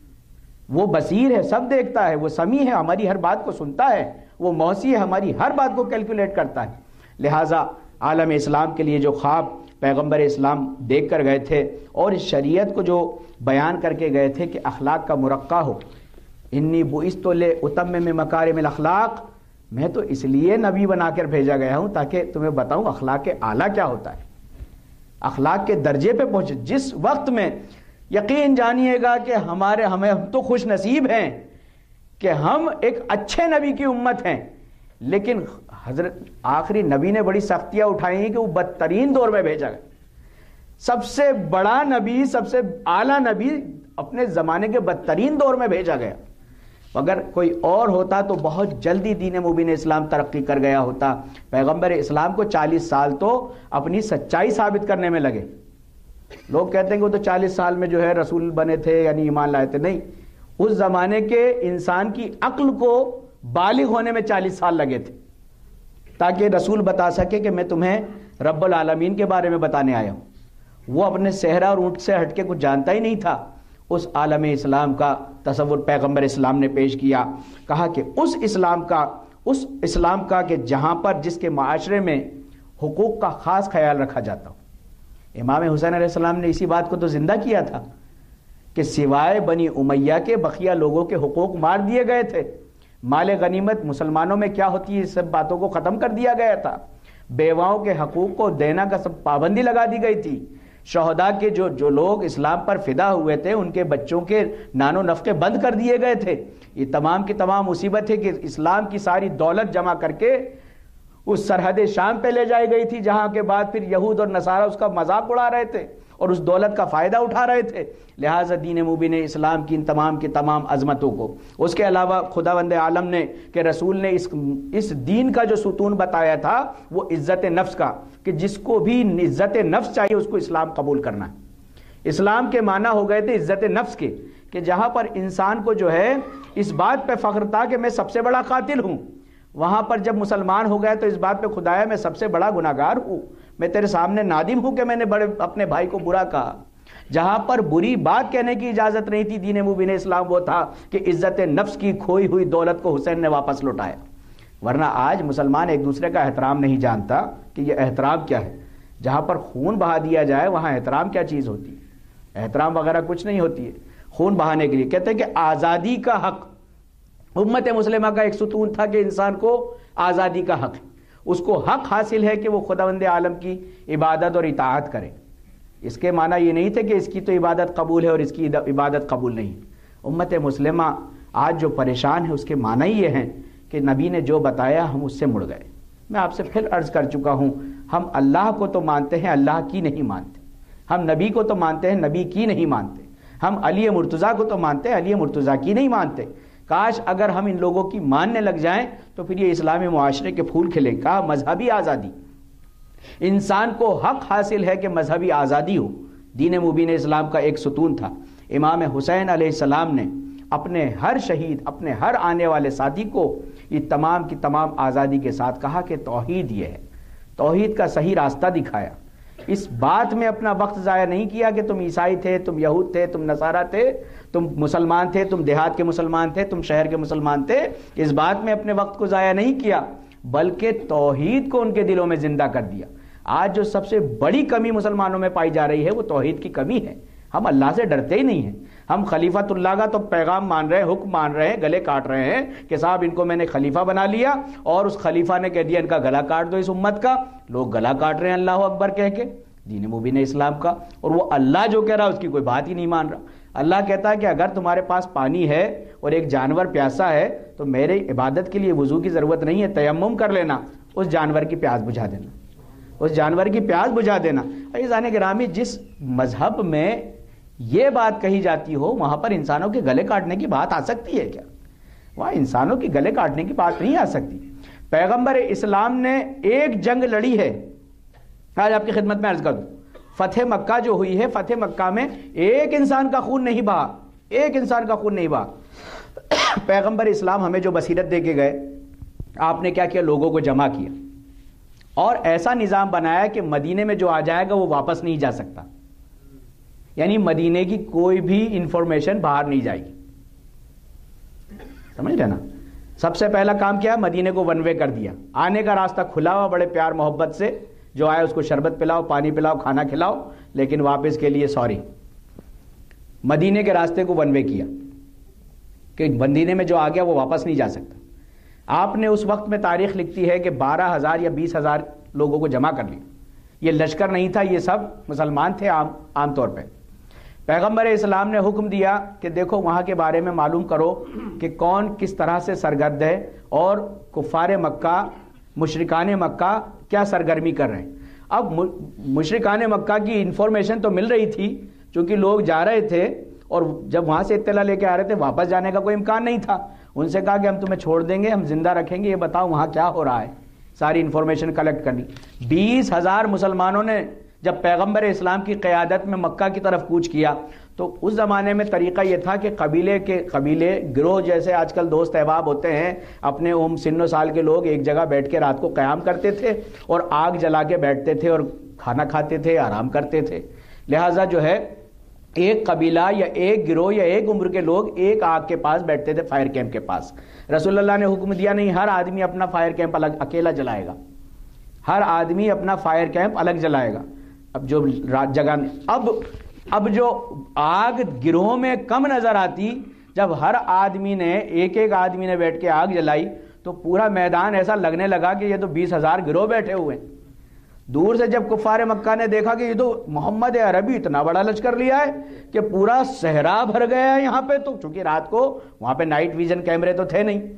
وہ بصیر ہے، سب دیکھتا ہے، وہ سمیع ہے، ہماری ہر بات کو سنتا ہے، وہ موسی ہے، ہماری ہر بات کو کیلکولیٹ کرتا ہے. لہٰذا عالم اسلام کے لیے جو خواب پیغمبر اسلام دیکھ کر گئے تھے اور اس شریعت کو جو بیان کر کے گئے تھے کہ اخلاق کا مرقع ہو، انی بعثت لأتمم مکارم الاخلاق، میں تو اس لیے نبی بنا کر بھیجا گیا ہوں تاکہ تمہیں بتاؤں اخلاق اعلیٰ کیا ہوتا ہے، اخلاق کے درجے پہ پہنچے. جس وقت میں یقین جانیے گا کہ ہم تو خوش نصیب ہیں کہ ہم ایک اچھے نبی کی امت ہیں، لیکن حضرت آخری نبی نے بڑی سختیاں اٹھائی ہیں کہ وہ بدترین دور میں بھیجا گیا. سب سے بڑا نبی، سب سے اعلیٰ نبی اپنے زمانے کے بدترین دور میں بھیجا گیا. اگر کوئی اور ہوتا تو بہت جلدی دین مبین اسلام ترقی کر گیا ہوتا. پیغمبر اسلام کو 40 سال تو اپنی سچائی ثابت کرنے میں لگے. لوگ کہتے ہیں کہ وہ تو 40 سال میں جو ہے رسول بنے تھے، یعنی ایمان لائے تھے. نہیں، اس زمانے کے انسان کی عقل کو بالغ ہونے میں 40 سال لگے تھے تاکہ رسول بتا سکے کہ میں تمہیں رب العالمین کے بارے میں بتانے آیا ہوں. وہ اپنے صحرا اور اونٹ سے ہٹ کے کچھ جانتا ہی نہیں تھا. اس عالم اسلام کا تصور پیغمبر اسلام نے پیش کیا. کہا کہ اس اسلام کا کہ جہاں پر جس کے معاشرے میں حقوق کا خاص خیال رکھا جاتا ہو. امام حسین علیہ السلام نے اسی بات کو تو زندہ کیا تھا کہ سوائے بنی امیہ کے بقیہ لوگوں کے حقوق مار دیے گئے تھے. مال غنیمت مسلمانوں میں کیا ہوتی ہے، اس سب باتوں کو ختم کر دیا گیا تھا. بیواؤں کے حقوق کو دینا کا سب پابندی لگا دی گئی تھی. شہداء کے جو لوگ اسلام پر فدا ہوئے تھے ان کے بچوں کے نان و نفقے بند کر دیے گئے تھے. یہ تمام کی تمام مصیبت ہے کہ اسلام کی ساری دولت جمع کر کے اس سرحد شام پہ لے جائی گئی تھی، جہاں کے بعد پھر یہود اور نصارہ اس کا مذاق اڑا رہے تھے اور اس دولت کا فائدہ اٹھا رہے تھے. لہٰذا دین مبین اسلام کی ان تمام کی تمام عظمتوں کو، اس کے علاوہ خداوند عالم نے کہ رسول نے اس دین کا جو ستون بتایا تھا وہ عزت نفس کا، کہ جس کو بھی عزت نفس چاہیے اس کو اسلام قبول کرنا ہے. اسلام کے معنی ہو گئے تھے عزت نفس کے، کہ جہاں پر انسان کو جو ہے اس بات پہ فخر تھا کہ میں سب سے بڑا قاتل ہوں، وہاں پر جب مسلمان ہو گئے تو اس بات پہ خدایا میں سب سے بڑا گناہگار ہوں، میں تیرے سامنے نادم ہوں کہ میں نے اپنے بھائی کو برا کہا. جہاں پر بری بات کہنے کی اجازت نہیں تھی دین مبین اسلام وہ تھا کہ عزت نفس کی کھوئی ہوئی دولت کو حسین نے واپس لوٹایا. ورنہ آج مسلمان ایک دوسرے کا احترام نہیں جانتا کہ یہ احترام کیا ہے. جہاں پر خون بہا دیا جائے وہاں احترام کیا چیز ہوتی ہے؟ احترام وغیرہ کچھ نہیں ہوتی ہے. خون بہانے کے لیے کہتے ہیں کہ آزادی کا حق، امت مسلمہ کا ایک ستون تھا کہ انسان کو آزادی کا حق ہے، اس کو حق حاصل ہے کہ وہ خداوند عالم کی عبادت اور اطاعت کرے. اس کے معنی یہ نہیں تھے کہ اس کی تو عبادت قبول ہے اور اس کی عبادت قبول نہیں. امت مسلمہ آج جو پریشان ہے اس کے معنی یہ ہیں کہ نبی نے جو بتایا ہم اس سے مڑ گئے. میں آپ سے پھر عرض کر چکا ہوں، ہم اللہ کو تو مانتے ہیں، اللہ کی نہیں مانتے. ہم نبی کو تو مانتے ہیں، نبی کی نہیں مانتے. ہم علی مرتضیٰ کو تو مانتے ہیں، علی مرتضیٰ کی نہیں مانتے. کاش اگر ہم ان لوگوں کی ماننے لگ جائیں تو پھر یہ اسلامی معاشرے کے پھول کھلیں. کہا مذہبی آزادی, انسان کو حق حاصل ہے کہ مذہبی آزادی ہو. دین مبین اسلام کا ایک ستون تھا. امام حسین علیہ السلام نے اپنے ہر شہید, اپنے ہر آنے والے ساتھی کو یہ تمام کی تمام آزادی کے ساتھ کہا کہ توحید یہ ہے, توحید کا صحیح راستہ دکھایا. اس بات میں اپنا وقت ضائع نہیں کیا کہ تم عیسائی تھے, تم یہود تھے, تم نصارہ تھے, تم مسلمان تھے, تم دیہات کے مسلمان تھے, تم شہر کے مسلمان تھے. اس بات میں اپنے وقت کو ضائع نہیں کیا, بلکہ توحید کو ان کے دلوں میں زندہ کر دیا. آج جو سب سے بڑی کمی مسلمانوں میں پائی جا رہی ہے وہ توحید کی کمی ہے. ہم اللہ سے ڈرتے ہی نہیں ہیں. ہم خلیفۃ اللہ کا تو پیغام مان رہے ہیں, حکم مان رہے ہیں, گلے کاٹ رہے ہیں کہ صاحب ان کو میں نے خلیفہ بنا لیا, اور اس خلیفہ نے کہہ دیا ان کا گلا کاٹ دو اس امت کا. لوگ گلا کاٹ رہے ہیں اللہ اکبر کہہ کے دین مبین اسلام کا, اور وہ اللہ جو کہہ رہا اس کی کوئی بات ہی نہیں مان رہا. اللہ کہتا ہے کہ اگر تمہارے پاس پانی ہے اور ایک جانور پیاسا ہے تو میرے عبادت کے لیے وضو کی ضرورت نہیں ہے, تیمم کر لینا, اس جانور کی پیاس بجھا دینا, اس جانور کی پیاس بجھا دینا. عزیزان گرامی, جس مذہب میں یہ بات کہی جاتی ہو وہاں پر انسانوں کے گلے کاٹنے کی بات آ سکتی ہے کیا؟ وہاں انسانوں کے گلے کاٹنے کی بات نہیں آ سکتی. پیغمبر اسلام نے ایک جنگ لڑی ہے, آج آپ کی خدمت میں عرض کر دوں, فتح مکہ جو ہوئی ہے, فتح مکہ میں ایک انسان کا خون نہیں بہا, ایک انسان کا خون نہیں بہا. پیغمبر اسلام ہمیں جو بصیرت دے کے گئے, آپ نے کیا کیا؟ لوگوں کو جمع کیا اور ایسا نظام بنایا کہ مدینے میں جو آ جائے گا وہ واپس نہیں جا سکتا. یعنی مدینے کی کوئی بھی انفارمیشن باہر نہیں جائے گی. سمجھ رہے نا؟ سب سے پہلا کام کیا؟ مدینے کو ون وے کر دیا, آنے کا راستہ کھلا ہوا, بڑے پیار محبت سے جو آئے اس کو شربت پلاؤ, پانی پلاؤ, کھانا کھلاؤ, لیکن واپس کے لیے سوری. مدینے کے راستے کو ون وے کیا کہ مدینے میں جو آ گیا وہ واپس نہیں جا سکتا. آپ نے اس وقت میں تاریخ لکھتی ہے کہ 12,000 یا 20,000 لوگوں کو جمع کر لیا. یہ لشکر نہیں تھا, یہ سب مسلمان تھے عام طور پہ. پیغمبر اسلام نے حکم دیا کہ دیکھو وہاں کے بارے میں معلوم کرو کہ کون کس طرح سے سرگرد ہے اور کفار مکہ, مشرکان مکہ کیا سرگرمی کر رہے ہیں. اب مشرکان مکہ کی انفارمیشن تو مل رہی تھی چونکہ لوگ جا رہے تھے, اور جب وہاں سے اطلاع لے کے آ رہے تھے واپس جانے کا کوئی امکان نہیں تھا. ان سے کہا کہ ہم تمہیں چھوڑ دیں گے, ہم زندہ رکھیں گے, یہ بتاؤ وہاں کیا ہو رہا ہے. ساری انفارمیشن کلیکٹ کرنی. 20,000 مسلمانوں نے جب پیغمبر اسلام کی قیادت میں مکہ کی طرف کوچ کیا تو اس زمانے میں طریقہ یہ تھا کہ قبیلے گروہ جیسے آج کل دوست احباب ہوتے ہیں, اپنے سن و سال کے لوگ ایک جگہ بیٹھ کے رات کو قیام کرتے تھے اور آگ جلا کے بیٹھتے تھے اور کھانا کھاتے تھے, آرام کرتے تھے. لہٰذا جو ہے ایک قبیلہ یا ایک گروہ یا ایک عمر کے لوگ ایک آگ کے پاس بیٹھتے تھے, فائر کیمپ کے پاس. رسول اللہ نے حکم دیا نہیں, ہر آدمی اپنا فائر کیمپ اکیلا جلائے گا, ہر آدمی اپنا فائر کیمپ الگ جلائے گا. اب جو جگہ اب جو آگ گروہوں میں کم نظر آتی, جب ہر آدمی نے ایک آدمی نے بیٹھ کے آگ جلائی تو پورا میدان ایسا لگنے لگا کہ یہ تو 20,000 گروہ بیٹھے ہوئے ہیں. دور سے جب کفار مکہ نے دیکھا کہ یہ تو محمد عربی اتنا بڑا لشکر لیا ہے کہ پورا صحرا بھر گیا ہے یہاں پہ, تو چونکہ رات کو وہاں پہ نائٹ ویژن کیمرے تو تھے نہیں,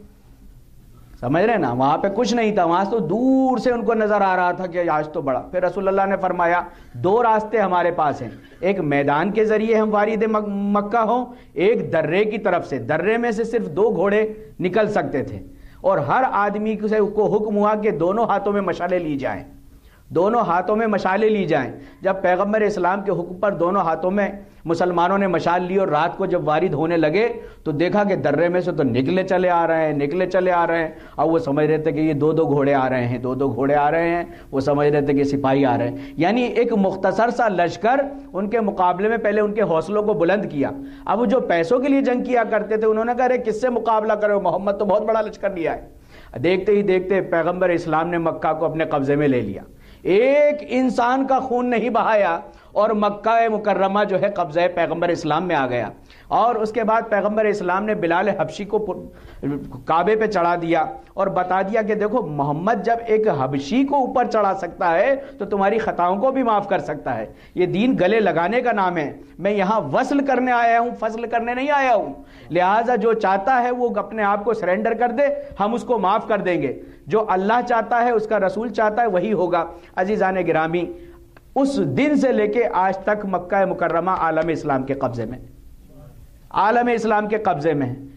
سمجھ رہے نا, وہاں پہ کچھ نہیں تھا, وہاں تو دور سے ان کو نظر آ رہا تھا کہ آج تو بڑا. پھر رسول اللہ نے فرمایا 2 راستے ہمارے پاس ہیں, ایک میدان کے ذریعے ہم وارد مکہ ہوں, ایک درے کی طرف سے. درے میں سے صرف 2 گھوڑے نکل سکتے تھے اور ہر آدمی کو حکم ہوا کہ دونوں ہاتھوں میں مشالے لی جائیں, دونوں ہاتھوں میں مشالے لی جائیں. جب پیغمبر اسلام کے حکم پر دونوں ہاتھوں میں مسلمانوں نے مشال لی اور رات کو جب وارد ہونے لگے تو دیکھا کہ درے میں سے تو نکلے چلے آ رہے ہیں. اور وہ سمجھ رہے تھے کہ یہ 2 گھوڑے آ رہے ہیں, 2 گھوڑے آ رہے ہیں. وہ سمجھ رہے تھے کہ سپاہی آ رہے ہیں. یعنی ایک مختصر سا لشکر ان کے مقابلے میں پہلے ان کے حوصلوں کو بلند کیا. اب وہ جو پیسوں کے لیے جنگ کیا کرتے تھے انہوں نے کہا کس سے مقابلہ کرو, محمد تو بہت بڑا لشکر لیا ہے. دیکھتے ہی دیکھتے پیغمبر اسلام نے مکہ کو اپنے قبضے میں لے لیا, ایک انسان کا خون نہیں بہایا اور مکہ مکرمہ جو ہے قبضہ پیغمبر اسلام میں آ گیا. اور اس کے بعد پیغمبر اسلام نے بلال حبشی کو کعبے پہ چڑھا دیا اور بتا دیا کہ دیکھو محمد جب ایک حبشی کو اوپر چڑھا سکتا ہے تو تمہاری خطاؤں کو بھی معاف کر سکتا ہے. یہ دین گلے لگانے کا نام ہے, میں یہاں وصل کرنے آیا ہوں, فصل کرنے نہیں آیا ہوں. لہٰذا جو چاہتا ہے وہ اپنے آپ کو سرنڈر کر دے, ہم اس کو معاف کر دیں گے. جو اللہ چاہتا ہے, اس کا رسول چاہتا ہے, وہی ہوگا. عزیزان گرامی, اس دن سے لے کے آج تک مکہ مکرمہ عالم اسلام کے قبضے میں, عالم اسلام کے قبضے میں.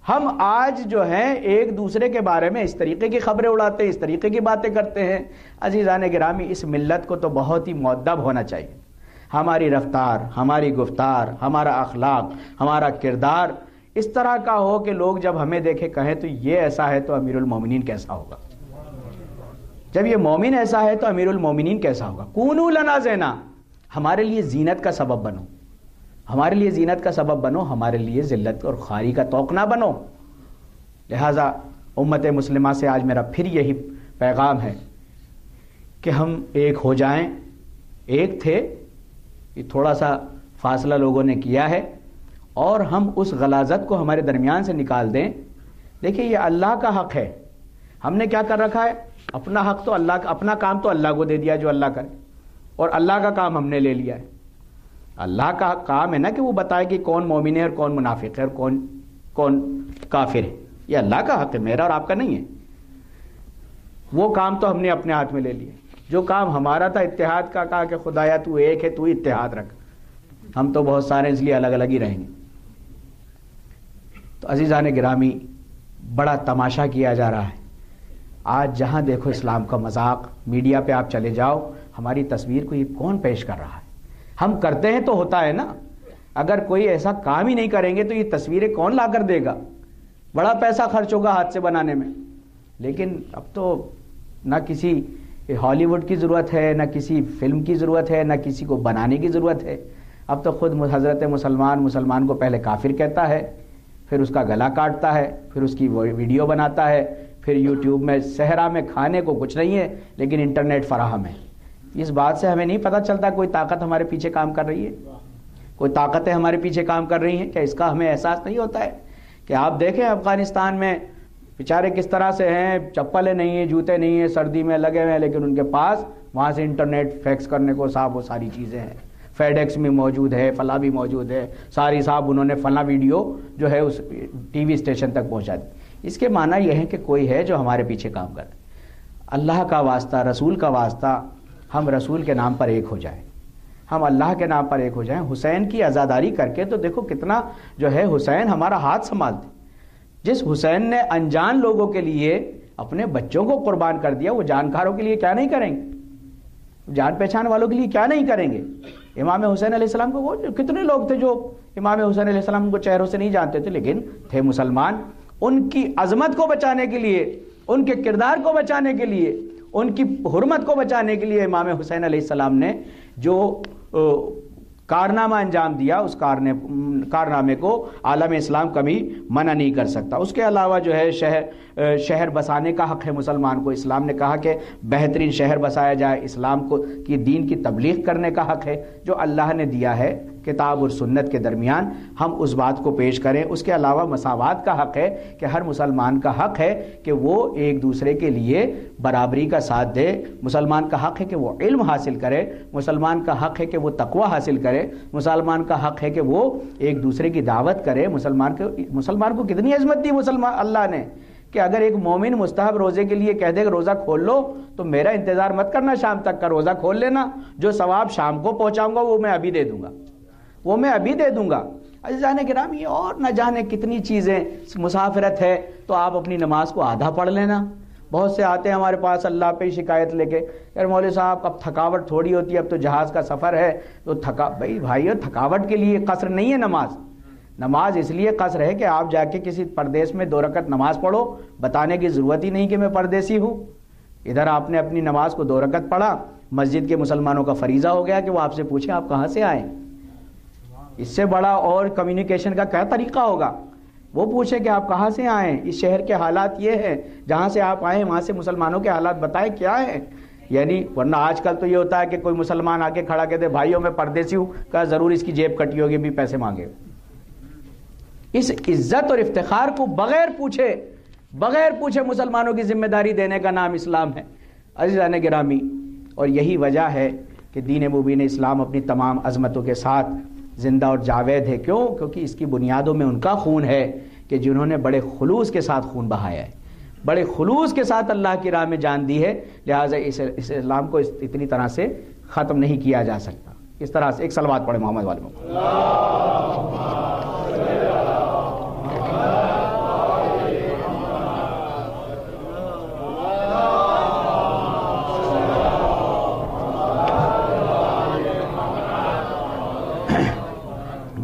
ہم آج جو ہیں ایک دوسرے کے بارے میں اس طریقے کی خبریں اڑاتے ہیں، اس طریقے کی باتیں کرتے ہیں. عزیزان گرامی، اس ملت کو تو بہت ہی مؤدب ہونا چاہیے. ہماری رفتار، ہماری گفتار، ہمارا اخلاق، ہمارا کردار اس طرح کا ہو کہ لوگ جب ہمیں دیکھے کہیں تو یہ ایسا ہے تو امیر المومنین کیسا ہوگا، جب یہ مومن ایسا ہے تو امیر المومنین کیسا ہوگا. کونوا لنا زینا، ہمارے لیے زینت کا سبب بنو، ہمارے لیے زینت کا سبب بنو، ہمارے لیے ذلت اور خواری کا توق نہ بنو. لہذا امت مسلمہ سے آج میرا پھر یہی پیغام ہے کہ ہم ایک ہو جائیں. ایک تھے، یہ تھوڑا سا فاصلہ لوگوں نے کیا ہے، اور ہم اس غلاظت کو ہمارے درمیان سے نکال دیں. دیکھیے یہ اللہ کا حق ہے، ہم نے کیا کر رکھا ہے؟ اپنا حق تو اللہ کا، اپنا کام تو اللہ کو دے دیا جو اللہ کرے، اور اللہ کا کام ہم نے لے لیا ہے. اللہ کا کام ہے نا کہ وہ بتائے کہ کون مومن ہے اور کون منافق ہے اور کون کافر ہے. یہ اللہ کا حق ہے، میرا اور آپ کا نہیں ہے. وہ کام تو ہم نے اپنے ہاتھ میں لے لیا. جو کام ہمارا تھا اتحاد کا، کہا کہ خدایا تو ایک ہے، تو اتحاد رکھ، ہم تو بہت سارے اس لیے الگ الگ ہی رہیں گے. تو عزیزان گرامی، بڑا تماشا کیا جا رہا ہے آج. جہاں دیکھو اسلام کا مذاق، میڈیا پہ آپ چلے جاؤ، ہماری تصویر کو یہ کون پیش کر رہا ہے؟ ہم کرتے ہیں تو ہوتا ہے نا، اگر کوئی ایسا کام ہی نہیں کریں گے تو یہ تصویریں کون لا کر دے گا؟ بڑا پیسہ خرچ ہوگا ہاتھ سے بنانے میں. لیکن اب تو نہ کسی ہالی ووڈ کی ضرورت ہے، نہ کسی فلم کی ضرورت ہے، نہ کسی کو بنانے کی ضرورت ہے. اب تو خود حضرت مسلمان کو پہلے کافر کہتا ہے، پھر اس کا گلا کاٹتا ہے، پھر اس کی ویڈیو بناتا ہے، پھر یوٹیوب میں صحرا میں کھانے کو کچھ نہیں ہے لیکن انٹرنیٹ فراہم ہے. اس بات سے ہمیں نہیں پتہ چلتا کوئی طاقت ہمارے پیچھے کام کر رہی ہے، کوئی طاقتیں ہمارے پیچھے کام کر رہی ہیں. کیا اس کا ہمیں احساس نہیں ہوتا ہے کہ آپ دیکھیں افغانستان میں بیچارے کس طرح سے ہیں، چپلیں نہیں ہیں، جوتے نہیں ہیں، سردی میں لگے ہوئے ہیں، لیکن ان کے پاس وہاں سے انٹرنیٹ فیکس کرنے کو صاحب وہ ساری چیزیں ہیں، فیڈ ایکس میں موجود ہے، فلاں بھی موجود ہے، ساری صاحب انہوں نے فلاں ویڈیو جو ہے اس ٹی وی اسٹیشن تک پہنچا دی. اس کے معنی یہ ہے کہ کوئی ہے جو ہمارے پیچھے کام کر رہا ہے. اللہ کا واسطہ، رسول کا واسطہ، ہم رسول کے نام پر ایک ہو جائیں، ہم اللہ کے نام پر ایک ہو جائیں. حسین کی عزاداری کر کے تو دیکھو کتنا جو ہے حسین ہمارا ہاتھ سنبھالتے. جس حسین نے انجان لوگوں کے لیے اپنے بچوں کو قربان کر دیا، وہ جانکاروں کے لیے کیا نہیں کریں گے؟ جان پہچان والوں کے لیے کیا نہیں کریں گے؟ امام حسین علیہ السلام کو وہ کتنے لوگ تھے جو امام حسین علیہ السلام کو چہروں سے نہیں جانتے تھے لیکن تھے مسلمان. ان کی عظمت کو بچانے کے لیے، ان کے کردار کو بچانے کے لیے، ان کی حرمت کو بچانے کے لیے امام حسین علیہ السلام نے جو کارنامہ انجام دیا، اس کارنامے کو عالم اسلام کبھی منع نہیں کر سکتا. اس کے علاوہ جو ہے شہر بسانے کا حق ہے مسلمان کو. اسلام نے کہا کہ بہترین شہر بسایا جائے، اسلام کو کی دین کی تبلیغ کرنے کا حق ہے جو اللہ نے دیا ہے کتاب اور سنت کے درمیان، ہم اس بات کو پیش کریں. اس کے علاوہ مساوات کا حق ہے کہ ہر مسلمان کا حق ہے کہ وہ ایک دوسرے کے لیے برابری کا ساتھ دے. مسلمان کا حق ہے کہ وہ علم حاصل کرے، مسلمان کا حق ہے کہ وہ تقوی حاصل کرے، مسلمان کا حق ہے کہ وہ ایک دوسرے کی دعوت کرے. مسلمان کو کتنی عظمت دی اللہ نے کہ اگر ایک مومن مستحب روزے کے لیے کہہ دے کہ روزہ کھول لو تو میرا انتظار مت کرنا شام تک کا، روزہ کھول لینا، جو ثواب شام کو پہنچاؤں گا وہ میں ابھی دے دوں گا، وہ میں ابھی دے دوں گا. عزیزان گرامی، اور نہ جانے کتنی چیزیں. مسافرت ہے تو آپ اپنی نماز کو آدھا پڑھ لینا. بہت سے آتے ہیں ہمارے پاس اللہ پہ شکایت لے کے، یار مولوی صاحب اب تھکاوٹ تھوڑی ہوتی ہے، اب تو جہاز کا سفر ہے تو بھائی تھکاوٹ کے لیے قصر نہیں ہے نماز اس لیے قصر ہے کہ آپ جا کے کسی پردیس میں 2 رکعت نماز پڑھو، بتانے کی ضرورت ہی نہیں کہ میں پردیسی ہوں. ادھر آپ نے اپنی نماز کو 2 رکعت پڑھا، مسجد کے مسلمانوں کا فریضہ ہو گیا کہ وہ آپ سے پوچھیں آپ کہاں سے آئے. اس سے بڑا اور کمیونیکیشن کا کیا طریقہ ہوگا؟ وہ پوچھیں کہ آپ کہاں سے آئے، اس شہر کے حالات یہ ہیں، جہاں سے آپ آئے وہاں سے مسلمانوں کے حالات بتائیں کیا ہیں. یعنی ورنہ آج کل تو یہ ہوتا ہے کہ کوئی مسلمان آ کے کھڑا کہتے بھائیوں میں پردیسی ہوں، کہا ضرور اس کی جیب کٹی ہوگی بھی پیسے مانگے. اس عزت اور افتخار کو بغیر پوچھے مسلمانوں کی ذمہ داری دینے کا نام اسلام ہے. عزیزان گرامی، اور یہی وجہ ہے کہ دین مبین اسلام اپنی تمام عظمتوں کے ساتھ زندہ اور جاوید ہے. کیوں؟ کیونکہ اس کی بنیادوں میں ان کا خون ہے کہ جنہوں نے بڑے خلوص کے ساتھ خون بہایا ہے، بڑے خلوص کے ساتھ اللہ کی راہ میں جان دی ہے. لہٰذا اس اسلام کو اتنی طرح سے ختم نہیں کیا جا سکتا. اس طرح سے ایک صلوات پڑھے محمد والے محمد.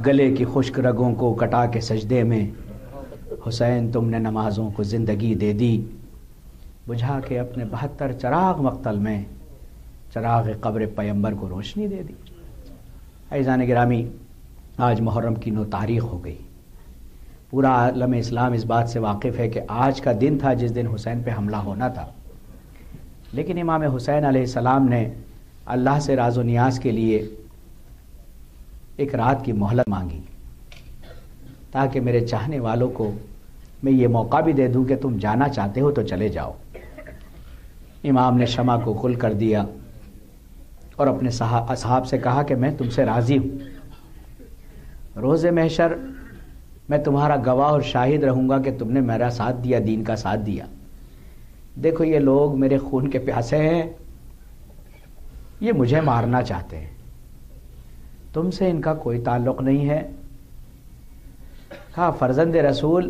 گلے کی خشک رگوں کو کٹا کے سجدے میں حسین تم نے نمازوں کو زندگی دے دی، بجھا کے اپنے 72 چراغ مقتل میں چراغ قبر پیمبر کو روشنی دے دی۔ عزیزان گرامی، آج محرم کی 9 تاریخ ہو گئی۔ پورا عالم اسلام اس بات سے واقف ہے کہ آج کا دن تھا جس دن حسین پہ حملہ ہونا تھا، لیکن امام حسین علیہ السلام نے اللہ سے راز و نیاز کے لیے ایک رات کی مہلت مانگی تاکہ میرے چاہنے والوں کو میں یہ موقع بھی دے دوں کہ تم جانا چاہتے ہو تو چلے جاؤ۔ امام نے شمع کو کھل کر دیا اور اپنے اصحاب سے کہا کہ میں تم سے راضی ہوں، روز محشر میں تمہارا گواہ اور شاہد رہوں گا کہ تم نے میرا ساتھ دیا، دین کا ساتھ دیا۔ دیکھو یہ لوگ میرے خون کے پیاسے ہیں، یہ مجھے مارنا چاہتے ہیں، تم سے ان کا کوئی تعلق نہیں ہے۔ کہا فرزند رسول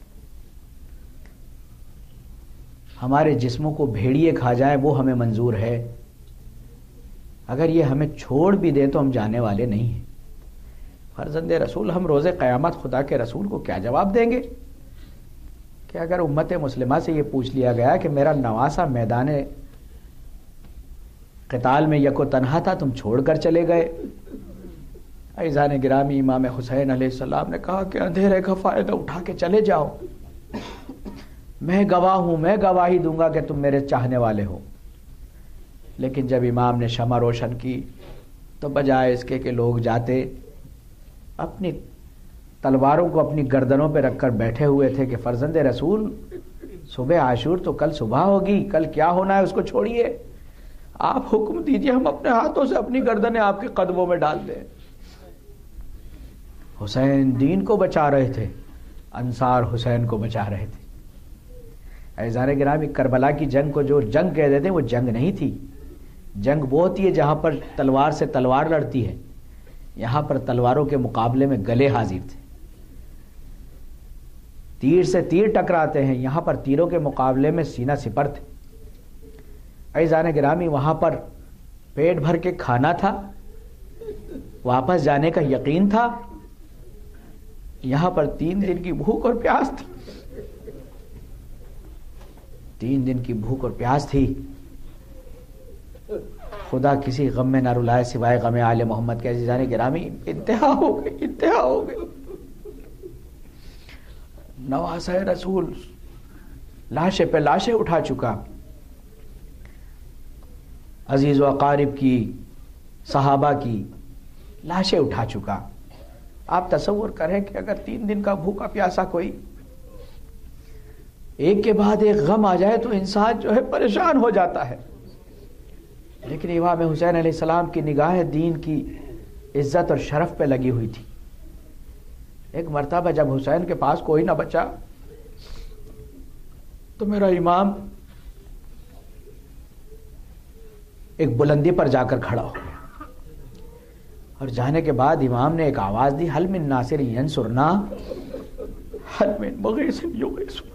ہمارے جسموں کو بھیڑیے کھا جائے وہ ہمیں منظور ہے، اگر یہ ہمیں چھوڑ بھی دے تو ہم جانے والے نہیں ہیں۔ فرزند رسول ہم روز قیامت خدا کے رسول کو کیا جواب دیں گے کہ اگر امت مسلمہ سے یہ پوچھ لیا گیا کہ میرا نواسا میدان قتال میں یک و تنہا تھا، تم چھوڑ کر چلے گئے۔ عزیزان گرامی، امام حسین علیہ السلام نے کہا کہ اندھیرے کا فائدہ اٹھا کے چلے جاؤ، میں گواہ ہوں، میں گواہی دوں گا کہ تم میرے چاہنے والے ہو۔ لیکن جب امام نے شمع روشن کی تو بجائے اس کے کہ لوگ جاتے، اپنی تلواروں کو اپنی گردنوں پہ رکھ کر بیٹھے ہوئے تھے کہ فرزند رسول صبح عاشور تو کل صبح ہوگی، کل کیا ہونا ہے اس کو چھوڑیے، آپ حکم دیجئے ہم اپنے ہاتھوں سے اپنی گردنیں آپ کے قدموں میں ڈال دیں۔ حسین دین کو بچا رہے تھے، انصار حسین کو بچا رہے تھے۔ عزیزان گرامی، کربلا کی جنگ کو جو جنگ کہہ دیتے ہیں وہ جنگ نہیں تھی۔ جنگ وہ ہوتی ہے جہاں پر تلوار سے تلوار لڑتی ہے، یہاں پر تلواروں کے مقابلے میں گلے حاضر تھے، تیر سے تیر ٹکراتے ہیں، یہاں پر تیروں کے مقابلے میں سینہ سپر تھے۔ عزیزان گرامی، وہاں پر پیٹ بھر کے کھانا تھا، واپس جانے کا یقین تھا، یہاں پر 3 دن کی بھوک اور پیاس تھی، 3 دن کی بھوک اور پیاس تھی۔ خدا کسی غم میں نہ رلائے سوائے غم آل محمد کے۔ عزیزان گرامی، انتہا ہو گئی، انتہا ہو گئی۔ نواسہ رسول لاشیں پہ لاشیں اٹھا چکا، عزیز و اقارب کی، صحابہ کی لاشیں اٹھا چکا۔ آپ تصور کریں کہ اگر 3 دن کا بھوکا پیاسا کوئی ایک کے بعد ایک غم آ جائے تو انسان جو ہے پریشان ہو جاتا ہے، لیکن امام حسین علیہ السلام کی نگاہ دین کی عزت اور شرف پہ لگی ہوئی تھی۔ ایک مرتبہ جب حسین کے پاس کوئی نہ بچا تو میرا امام ایک بلندی پر جا کر کھڑا ہو گیا، اور جانے کے بعد امام نے ایک آواز دی، حل من ناصر ینصرنا حل من مغیث یغیثنا۔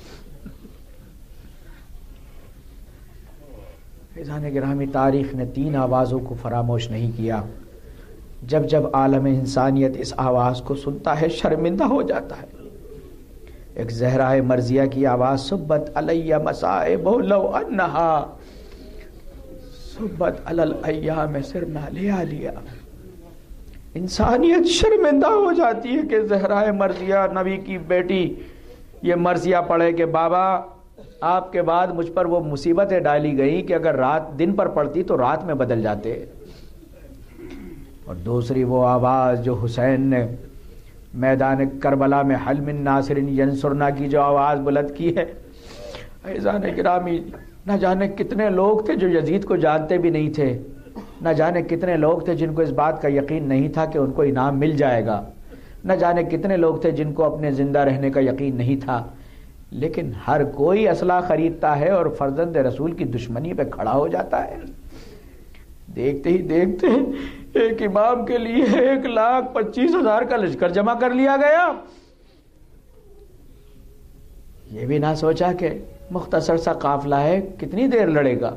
عزیزان گرامی، تاریخ نے 3 آوازوں کو فراموش نہیں کیا۔ جب جب عالم انسانیت اس آواز کو سنتا ہے شرمندہ ہو جاتا ہے۔ ایک زہرائے مرضیہ کی آواز، صبت علی مصائب لو انہا صبت علی الایام سرنا لیالیا۔ انسانیت شرمندہ ہو جاتی ہے کہ زہرائے مرضیہ نبی کی بیٹی یہ مرضیہ پڑھے کہ بابا آپ کے بعد مجھ پر وہ مصیبتیں ڈالی گئی کہ اگر رات دن پر پڑتی تو رات میں بدل جاتے۔ اور دوسری وہ آواز جو حسین نے میدان کربلا میں حل من ناصر ینصرنا کی جو آواز بلند کی ہے۔ عزیزان گرامی، نہ جانے کتنے لوگ تھے جو یزید کو جانتے بھی نہیں تھے، نہ جانے کتنے لوگ تھے جن کو اس بات کا یقین نہیں تھا کہ ان کو انعام مل جائے گا، نہ جانے کتنے لوگ تھے جن کو اپنے زندہ رہنے کا یقین نہیں تھا، لیکن ہر کوئی اسلحہ خریدتا ہے اور فرزند رسول کی دشمنی پہ کھڑا ہو جاتا ہے۔ دیکھتے ہی دیکھتے ایک امام کے لیے 1,25,000 کا لشکر جمع کر لیا گیا۔ یہ بھی نہ سوچا کہ مختصر سا قافلہ ہے، کتنی دیر لڑے گا۔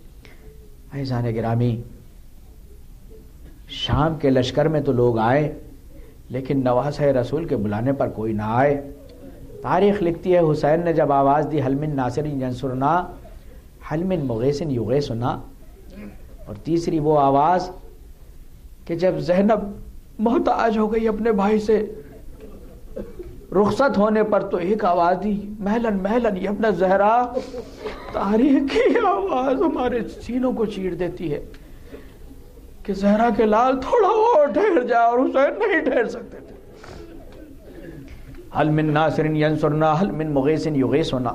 عزیزان گرامی، شام کے لشکر میں تو لوگ آئے لیکن نواسہ رسول کے بلانے پر کوئی نہ آئے۔ تاریخ لکھتی ہے حسین نے جب آواز دی حل من ناصر ینصرنا حل من مغیث یغیثنا، اور تیسری وہ آواز کہ جب زینب محتاج ہو گئی اپنے بھائی سے رخصت ہونے پر تو ایک آواز دی مہلن مہلن یا ابن زہرا۔ تاریخ کی آواز ہمارے سینوں کو چیر دیتی ہے کہ زہرا کے لال تھوڑا اور ٹھہر جا، اور حسین نہیں ٹھہر سکتے تھے۔ حل من ناصر ینصرنا حل من مغیث یغیثنا۔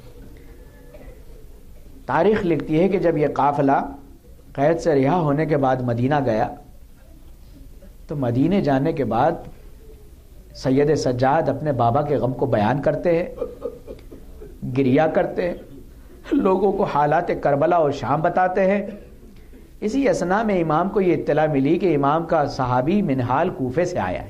تاریخ لکھتی ہے کہ جب یہ قافلہ قید سے رہا ہونے کے بعد مدینہ گیا تو مدینے جانے کے بعد سید سجاد اپنے بابا کے غم کو بیان کرتے ہیں، گریہ کرتے ہیں، لوگوں کو حالات کربلا اور شام بتاتے ہیں۔ اسی اثناء میں امام کو یہ اطلاع ملی کہ امام کا صحابی منہال کوفے سے آیا ہے۔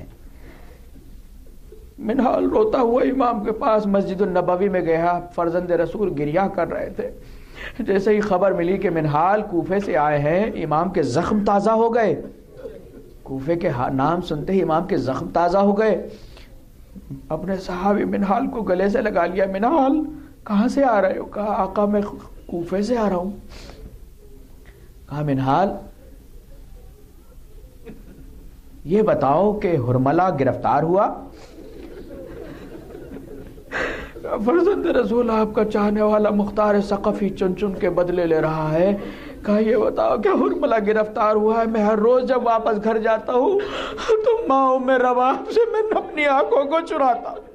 منہال روتا ہوا امام کے پاس مسجد النبوی میں گیا، فرزند رسول گریہ کر رہے تھے۔ جیسے ہی خبر ملی کہ منہال کوفے سے آئے ہیں، امام کے زخم تازہ ہو گئے۔ کوفے کے نام سنتے ہی امام کے زخم تازہ ہو گئے۔ اپنے صحابی منہال کو گلے سے لگا لیا، منہال کہاں سے آ رہے ہو؟ کہا آقا میں کوفے سے آ رہا ہوں۔ کہا منہال یہ بتاؤ کہ ہرملہ گرفتار ہوا؟ فرزند رسول آپ کا چاہنے والا مختار ثقفی چن چن کے بدلے لے رہا ہے۔ کہا یہ بتاؤ کہ ہرملہ گرفتار ہوا ہے؟ میں ہر روز جب واپس گھر جاتا ہوں تو ماں میں رباب سے میں اپنی آنکھوں کو چراتا ہوں۔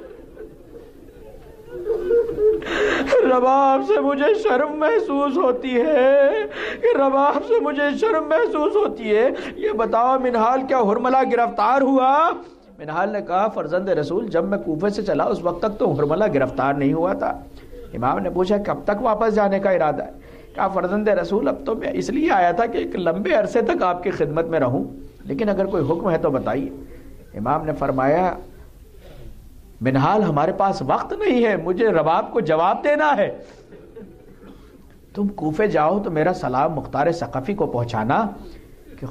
رباب سے مجھے شرم محسوس ہوتی ہے، کہ رباب سے مجھے شرم محسوس ہوتی ہے۔ یہ بتاؤ منہال کیا ہرملہ گرفتار ہوا؟ منہال نے کہا فرزند رسول جب میں کوفے سے چلا اس وقت تک تو ہرملہ گرفتار نہیں ہوا تھا۔ امام نے پوچھا کب تک واپس جانے کا ارادہ ہے؟ کہا فرزند رسول اب تو میں اس لیے آیا تھا کہ ایک لمبے عرصے تک آپ کی خدمت میں رہوں، لیکن اگر کوئی حکم ہے تو بتائیے۔ امام نے فرمایا منہال ہمارے پاس وقت نہیں ہے، مجھے رباب کو جواب دینا ہے۔ تم کوفے جاؤ تو میرا سلام مختار ثقفی کو پہنچانا کہ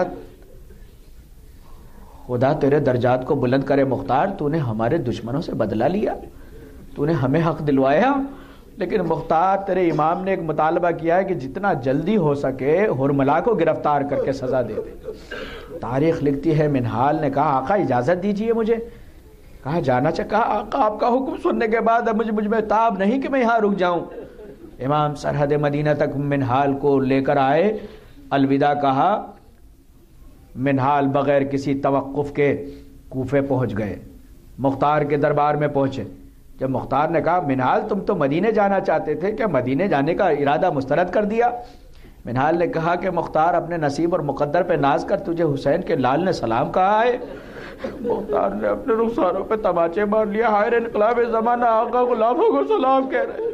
خدا تیرے درجات کو بلند کرے مختار، تو نے ہمارے دشمنوں سے بدلہ لیا، تو نے ہمیں حق دلوایا، لیکن مختار تیرے امام نے ایک مطالبہ کیا ہے کہ جتنا جلدی ہو سکے ہرملہ کو گرفتار کر کے سزا دے دے۔ تاریخ لکھتی ہے منہال نے کہا آقا اجازت دیجئے مجھے۔ کہا جانا چاہے؟ کہا آقا آپ کا حکم سننے کے بعد اب مجھ میں تاب نہیں کہ میں یہاں رک جاؤں۔ امام سرحد مدینہ تک منہال کو لے کر آئے، الوداع کہا، منہال بغیر کسی توقف کے کوفے پہنچ گئے، مختار کے دربار میں پہنچے۔ جب مختار نے کہا منہال تم تو مدینے جانا چاہتے تھے، کیا مدینے جانے کا ارادہ مسترد کر دیا؟ منہال نے کہا کہ مختار اپنے نصیب اور مقدر پہ ناز کر، تجھے حسین کے لال نے سلام کہا ہے۔ مختار نے اپنے رخساروں پہ تماچے مار لیا، ہائر انقلاب زمانہ آقا غلاموں کو سلام کہہ رہے۔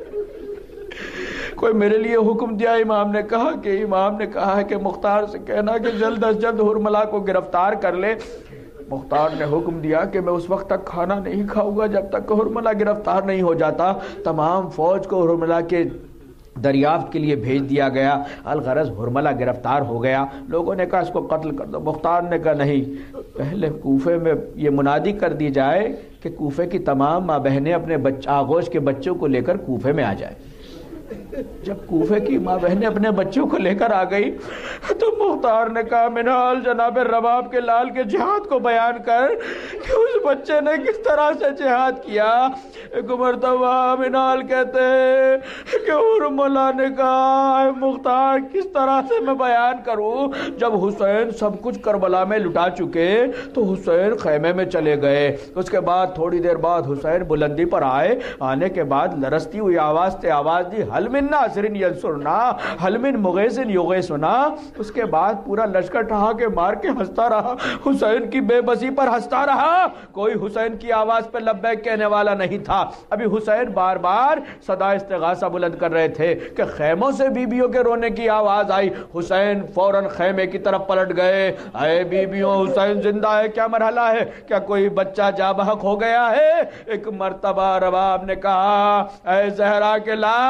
کوئی میرے لیے حکم دیا؟ امام نے کہا ہے کہ مختار سے کہنا کہ جلد از جلد ہرملہ کو گرفتار کر لے۔ مختار نے حکم دیا کہ میں اس وقت تک کھانا نہیں کھاؤں گا جب تک کہ ہرملہ گرفتار نہیں ہو جاتا۔ تمام فوج کو ہرملہ کے دریافت کے لیے بھیج دیا گیا۔ الغرض ہرملہ گرفتار ہو گیا۔ لوگوں نے کہا اس کو قتل کر دو، مختار نے کہا نہیں، پہلے کوفے میں یہ منادی کر دی جائے کہ کوفے کی تمام ماں بہنیں اپنے آغوش کے بچوں کو لے کر کوفے میں آ جائے۔ جب کوفے کی ماں بہنیں اپنے بچوں کو لے کر آ گئی تو مختار نے کہا منہال جناب رباب کے لال کے جہاد کو بیان کر کہ اس بچے نے کس طرح سے جہاد کیا۔ ایک مرتبہ منہال کہتے ہیں کہ ہرملہ نے کہا مختار کس طرح سے میں بیان کروں، جب حسین سب کچھ کربلا میں لٹا چکے تو حسین خیمے میں چلے گئے۔ اس کے بعد تھوڑی دیر بعد حسین بلندی پر آئے، آنے کے بعد لرزتی ہوئی آواز دی حل من ناصر ینصرنا حل من مغیث یغیثنا۔ اس کے بعد پورا لشکر ٹھہا کے مار کے ہنستا رہا، حسین کی بے بسی پر ہنستا رہا، کوئی حسین کی آواز پہ لبیک کہنے والا نہیں تھا۔ ابھی حسین بار بار صدا استغاثہ بلند کر رہے تھے کہ خیموں سے بیبیوں کے رونے کی آواز آئی۔ حسین فوراً خیمے کی طرف پلٹ گئے، اے بیبیوں حسین زندہ ہے، کیا مرحلہ ہے، کیا کوئی بچہ جاں بحق ہو گیا ہے؟ ایک مرتبہ رباب نے کہا اے زہرا کے لال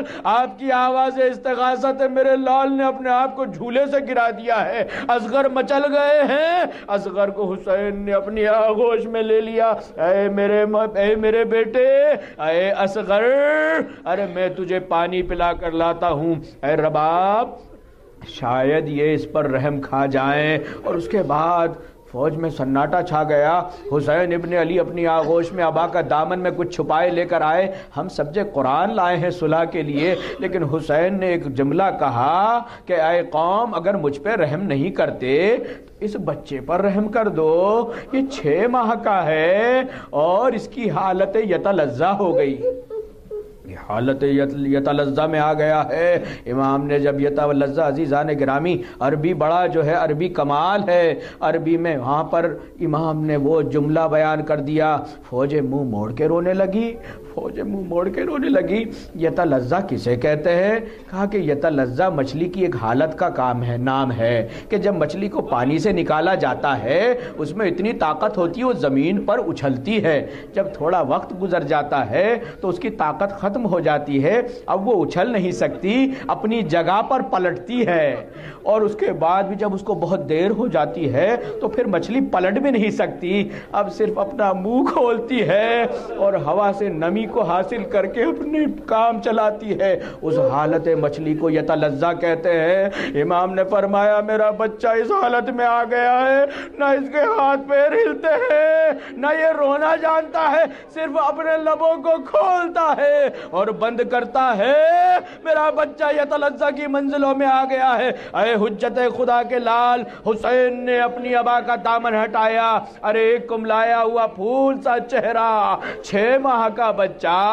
آپ کی آواز استغاثت میرے لال نے اپنے آپ کو جھولے سے گرا دیا ہے، اصغر مچل گئے ہیں۔ اصغر کو حسین نے اپنی آغوش میں لے لیا، اے میرے بیٹے، اے اصغر، ارے میں تجھے پانی پلا کر لاتا ہوں، اے رباب شاید یہ اس پر رحم کھا جائیں۔ اور اس کے بعد فوج میں سناٹا چھا گیا۔ حسین ابن علی اپنی آغوش میں ابا کا دامن میں کچھ چھپائے لے کر آئے۔ ہم سب قرآن لائے ہیں صلح کے لیے، لیکن حسین نے ایک جملہ کہا کہ اے قوم، اگر مجھ پہ رحم نہیں کرتے تو اس بچے پر رحم کر دو، یہ 6 ماہ کا ہے اور اس کی حالت یتلذہ ہو گئی، یہ حالت یتلذہ میں آ گیا ہے۔ امام نے جب یتلذہ، عزیزان گرامی، عربی بڑا جو ہے عربی کمال ہے، عربی میں وہاں پر امام نے وہ جملہ بیان کر دیا، فوجیں منہ موڑ کے رونے لگی، فوجیں منہ موڑ کے رونے لگی۔ یتلذہ کسے کہتے ہیں؟ کہا کہ یتلذہ مچھلی کی ایک حالت کا نام ہے کہ جب مچھلی کو پانی سے نکالا جاتا ہے اس میں اتنی طاقت ہوتی ہے وہ زمین پر اچھلتی ہے، جب تھوڑا وقت گزر جاتا ہے تو اس کی طاقت ختم ہو جاتی ہے، اب وہ اچھل نہیں سکتی، اپنی جگہ پر پلٹتی ہے، اور اس کے بعد بھی جب اس کو بہت دیر ہو جاتی ہے تو پھر مچھلی پلٹ بھی نہیں سکتی، اب صرف اپنا منہ کھولتی ہے اور ہوا سے نمی کو حاصل کر کے اپنے کام چلاتی ہے۔ اس حالت مچھلی کو یتلذہ کہتے ہیں۔ امام نے فرمایا میرا بچہ اس حالت میں آ گیا ہے، نہ اس کے ہاتھ پیر ہلتے ہیں، نہ یہ رونا جانتا ہے، صرف اپنے لبوں کو کھولتا ہے اور بند کرتا ہے۔ میرا بچہ یتلذہ کی منزلوں میں آ گیا ہے۔ اے حجت خدا کے لال، حسین نے اپنی ابا کا دامن ہٹایا، ارے ایک کملایا ہوا پھول سا چہرہ، 6 ماہ کا بچہ،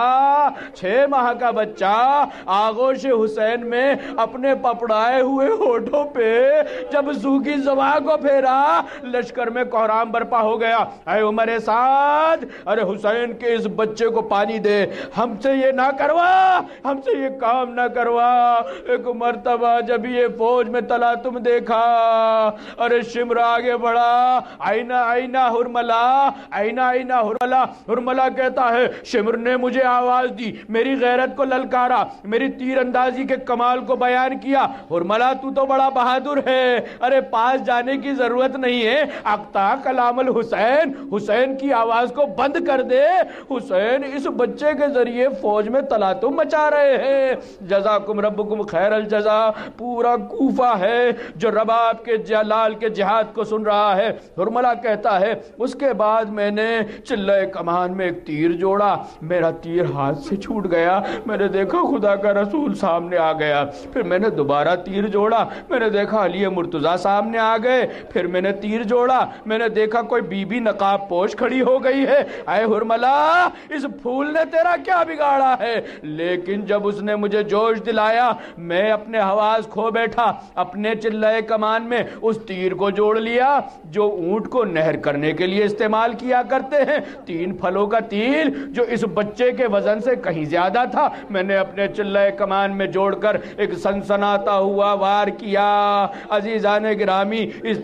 6 ماہ کا بچہ آغوش حسین میں اپنے پپڑائے ہوئے ہونٹوں پہ جب سوکھی زبان کو پھیرا، لشکر میں کوہرام برپا ہو گیا۔ اے عمر سعد، ارے حسین کے اس بچے کو پانی دے، ہم سے یہ نہ کروا، ہم سے یہ کام نہ کروا۔ ایک مرتبہ جب یہ فوج میں تلاطم دیکھا، ارے شمر آگے بڑھا، آئینہ آئینہ ہرملا، آئینہ آئینہ ہرملا۔ ہرملا کہتا ہے شمر نے مجھے آواز دی، میری غیرت کو للکارا، میری تیر اندازی کے کمال کو بیان کیا۔ ہرملا تو بڑا بہادر ہے، ارے پاس جانے کی ضرورت نہیں ہے، اقطع کلام الحسین، حسین کی آواز کو بند کر دے، حسین اس بچے کے ذریعے فوج میں تلاطم مچا رہے ہیں۔ جزاکم ربکم خیر الجزا۔ پورا کوفہ ہے جو رباب کے جلال کے جہاد کو سن رہا ہے۔ ہرملا کہتا ہے اس کے بعد میں نے چلہ کمان میں ایک تیر جوڑا، میرا تیر ہاتھ سے چھوٹ گیا، میں نے دیکھا خدا کا رسول سامنے آ گیا، پھر میں نے دوبارہ تیر جوڑا، میں نے دیکھا علی مرتضیٰ سامنے آ گئے، پھر میں نے تیر جوڑا، میں نے دیکھا کوئی بی بی نقاب پوش کھڑی ہو گئی ہے۔ اے ہرملا، اس پھول نے تیرا کیا بگاڑا ہے؟ لیکن جب اس نے مجھے جوش دلایا، میں اپنے حواس کھو بیٹھا، اپنے چلہ کمان میں اس تیر کو جوڑ لیا جو اونٹ کو نہر کرنے کے لیے استعمال کیا کرتے ہیں، 3 پھلوں کا تیر جو اس بچے کے وزن سے کہیں زیادہ تھا، میں نے اپنے چلہ کمان میں جوڑ کر ایک سنسناتا ہوا وار کیا۔ عزیزان گرامی، اس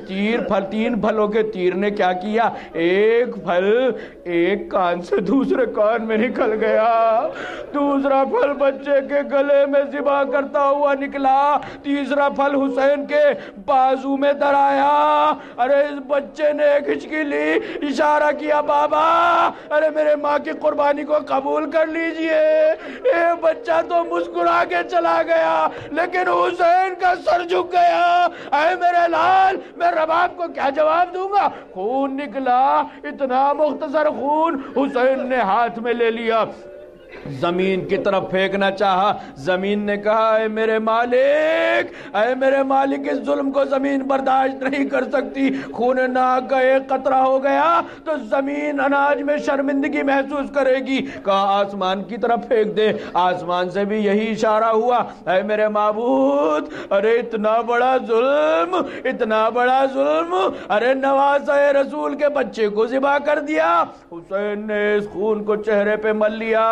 3 پھلوں کے تیر نے کیا کیا؟ ایک پھل ایک کان سے دوسرے کان میں نکل گیا، دوسرا پھل بچے کے گلے میں ذبح کرتا ہوا نکلا، تیسرا پھل حسین کے بازو میں در آیا۔ ارے اس بچے نے ایک ہچکی لی، اشارہ کیا بابا، ارے میرے ماں کی قربانی کو قبول کر لیجئے۔ اے بچہ تو مسکرا کے چلا گیا، لیکن حسین کا سر جھک گیا۔ اے میرے لال، میں رباب کو کیا جواب دوں گا؟ خون نکلا، اتنا مختصر خون حسین نے ہاتھ میں لے لیا، زمین کی طرف پھینکنا چاہا، زمین نے کہا اے میرے مالک، اے میرے مالک، اس ظلم کو زمین برداشت نہیں کر سکتی، خون ناک کا ایک قطرہ ہو گیا تو زمین اناج میں شرمندگی محسوس کرے گی۔ کہا آسمان کی طرف پھینک دے، آسمان سے بھی یہی اشارہ ہوا۔ اے میرے معبود، ارے اتنا بڑا ظلم، اتنا بڑا ظلم، ارے نواسہ رسول کے بچے کو ذبح کر دیا۔ حسین نے اس خون کو چہرے پہ مل لیا،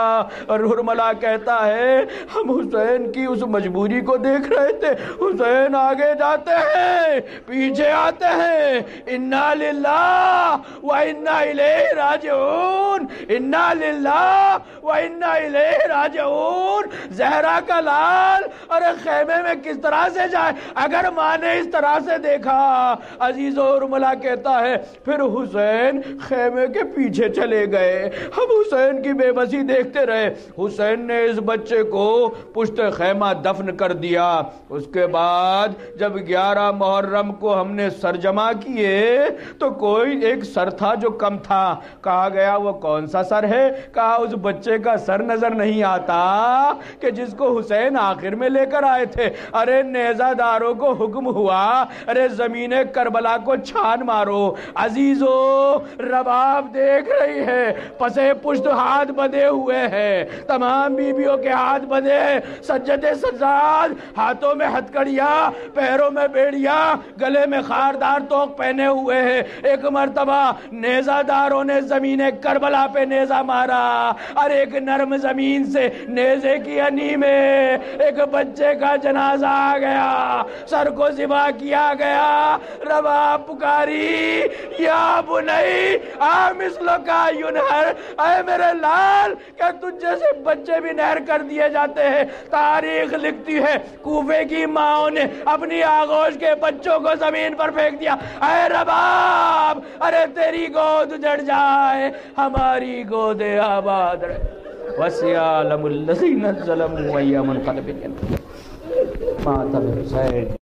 اور حرملہ کہتا ہے ہم حسین کی اس مجبوری کو دیکھ رہے تھے، حسین آگے جاتے ہیں پیچھے آتے ہیں، انا للہ و انا الیہ راجعون، انا للہ و انا الیہ راجعون۔ زہرا کا لال ارے خیمے میں کس طرح سے جائے؟ اگر ماں نے اس طرح سے دیکھا، عزیز و حرملہ کہتا ہے پھر حسین خیمے کے پیچھے چلے گئے، ہم حسین کی بے بسی دیکھتے رہے۔ حسین نے اس بچے کو پشت خیمہ دفن کر دیا۔ اس کے بعد جب 11 محرم کو ہم نے سر جمع کیے تو کوئی ایک سر تھا جو کم تھا، کہا گیا وہ کون سا سر ہے؟ کہا اس بچے کا سر نظر نہیں آتا کہ جس کو حسین آخر میں لے کر آئے تھے۔ ارے نیزہ داروں کو حکم ہوا ارے زمین کربلا کو چھان مارو۔ عزیزو رباب دیکھ رہی ہے، پسے پشت ہاتھ بندھے ہوئے ہیں، تمام بیویوں کے ہاتھ بندھے، سجدے سجاد، ہاتھوں میں ہتھکڑیاں، پیروں میں بیڑیاں، گلے میں خاردار توق پہنے ہوئے ہیں۔ ایک مرتبہ نیزہ داروں نے زمین کربلا پہ نیزہ مارا اور ایک نرم زمین سے نیزے کی انی میں ایک بچے کا جنازہ آ گیا، سر کو ذبح کیا گیا۔ رباب پکاری یا بنی آ مثلو کا ینہر، اے میرے لال کیا تجھ جیسے بچے بھی نہر کر دیے جاتے ہیں؟ تاریخ لکھتی ہے کوفے کی ماں نے اپنی آغوش کے بچوں کو زمین پر پھینک دیا۔ اے رباب ارے تیری گود اجڑ جائے، ہماری گود آباد رہے۔ وَسِيَعْلَمُ الَّذِينَ ظَلَمُوا أَيَّ مُنْقَلَبٍ يَنقَلِبُونَ۔ ماتم حسین۔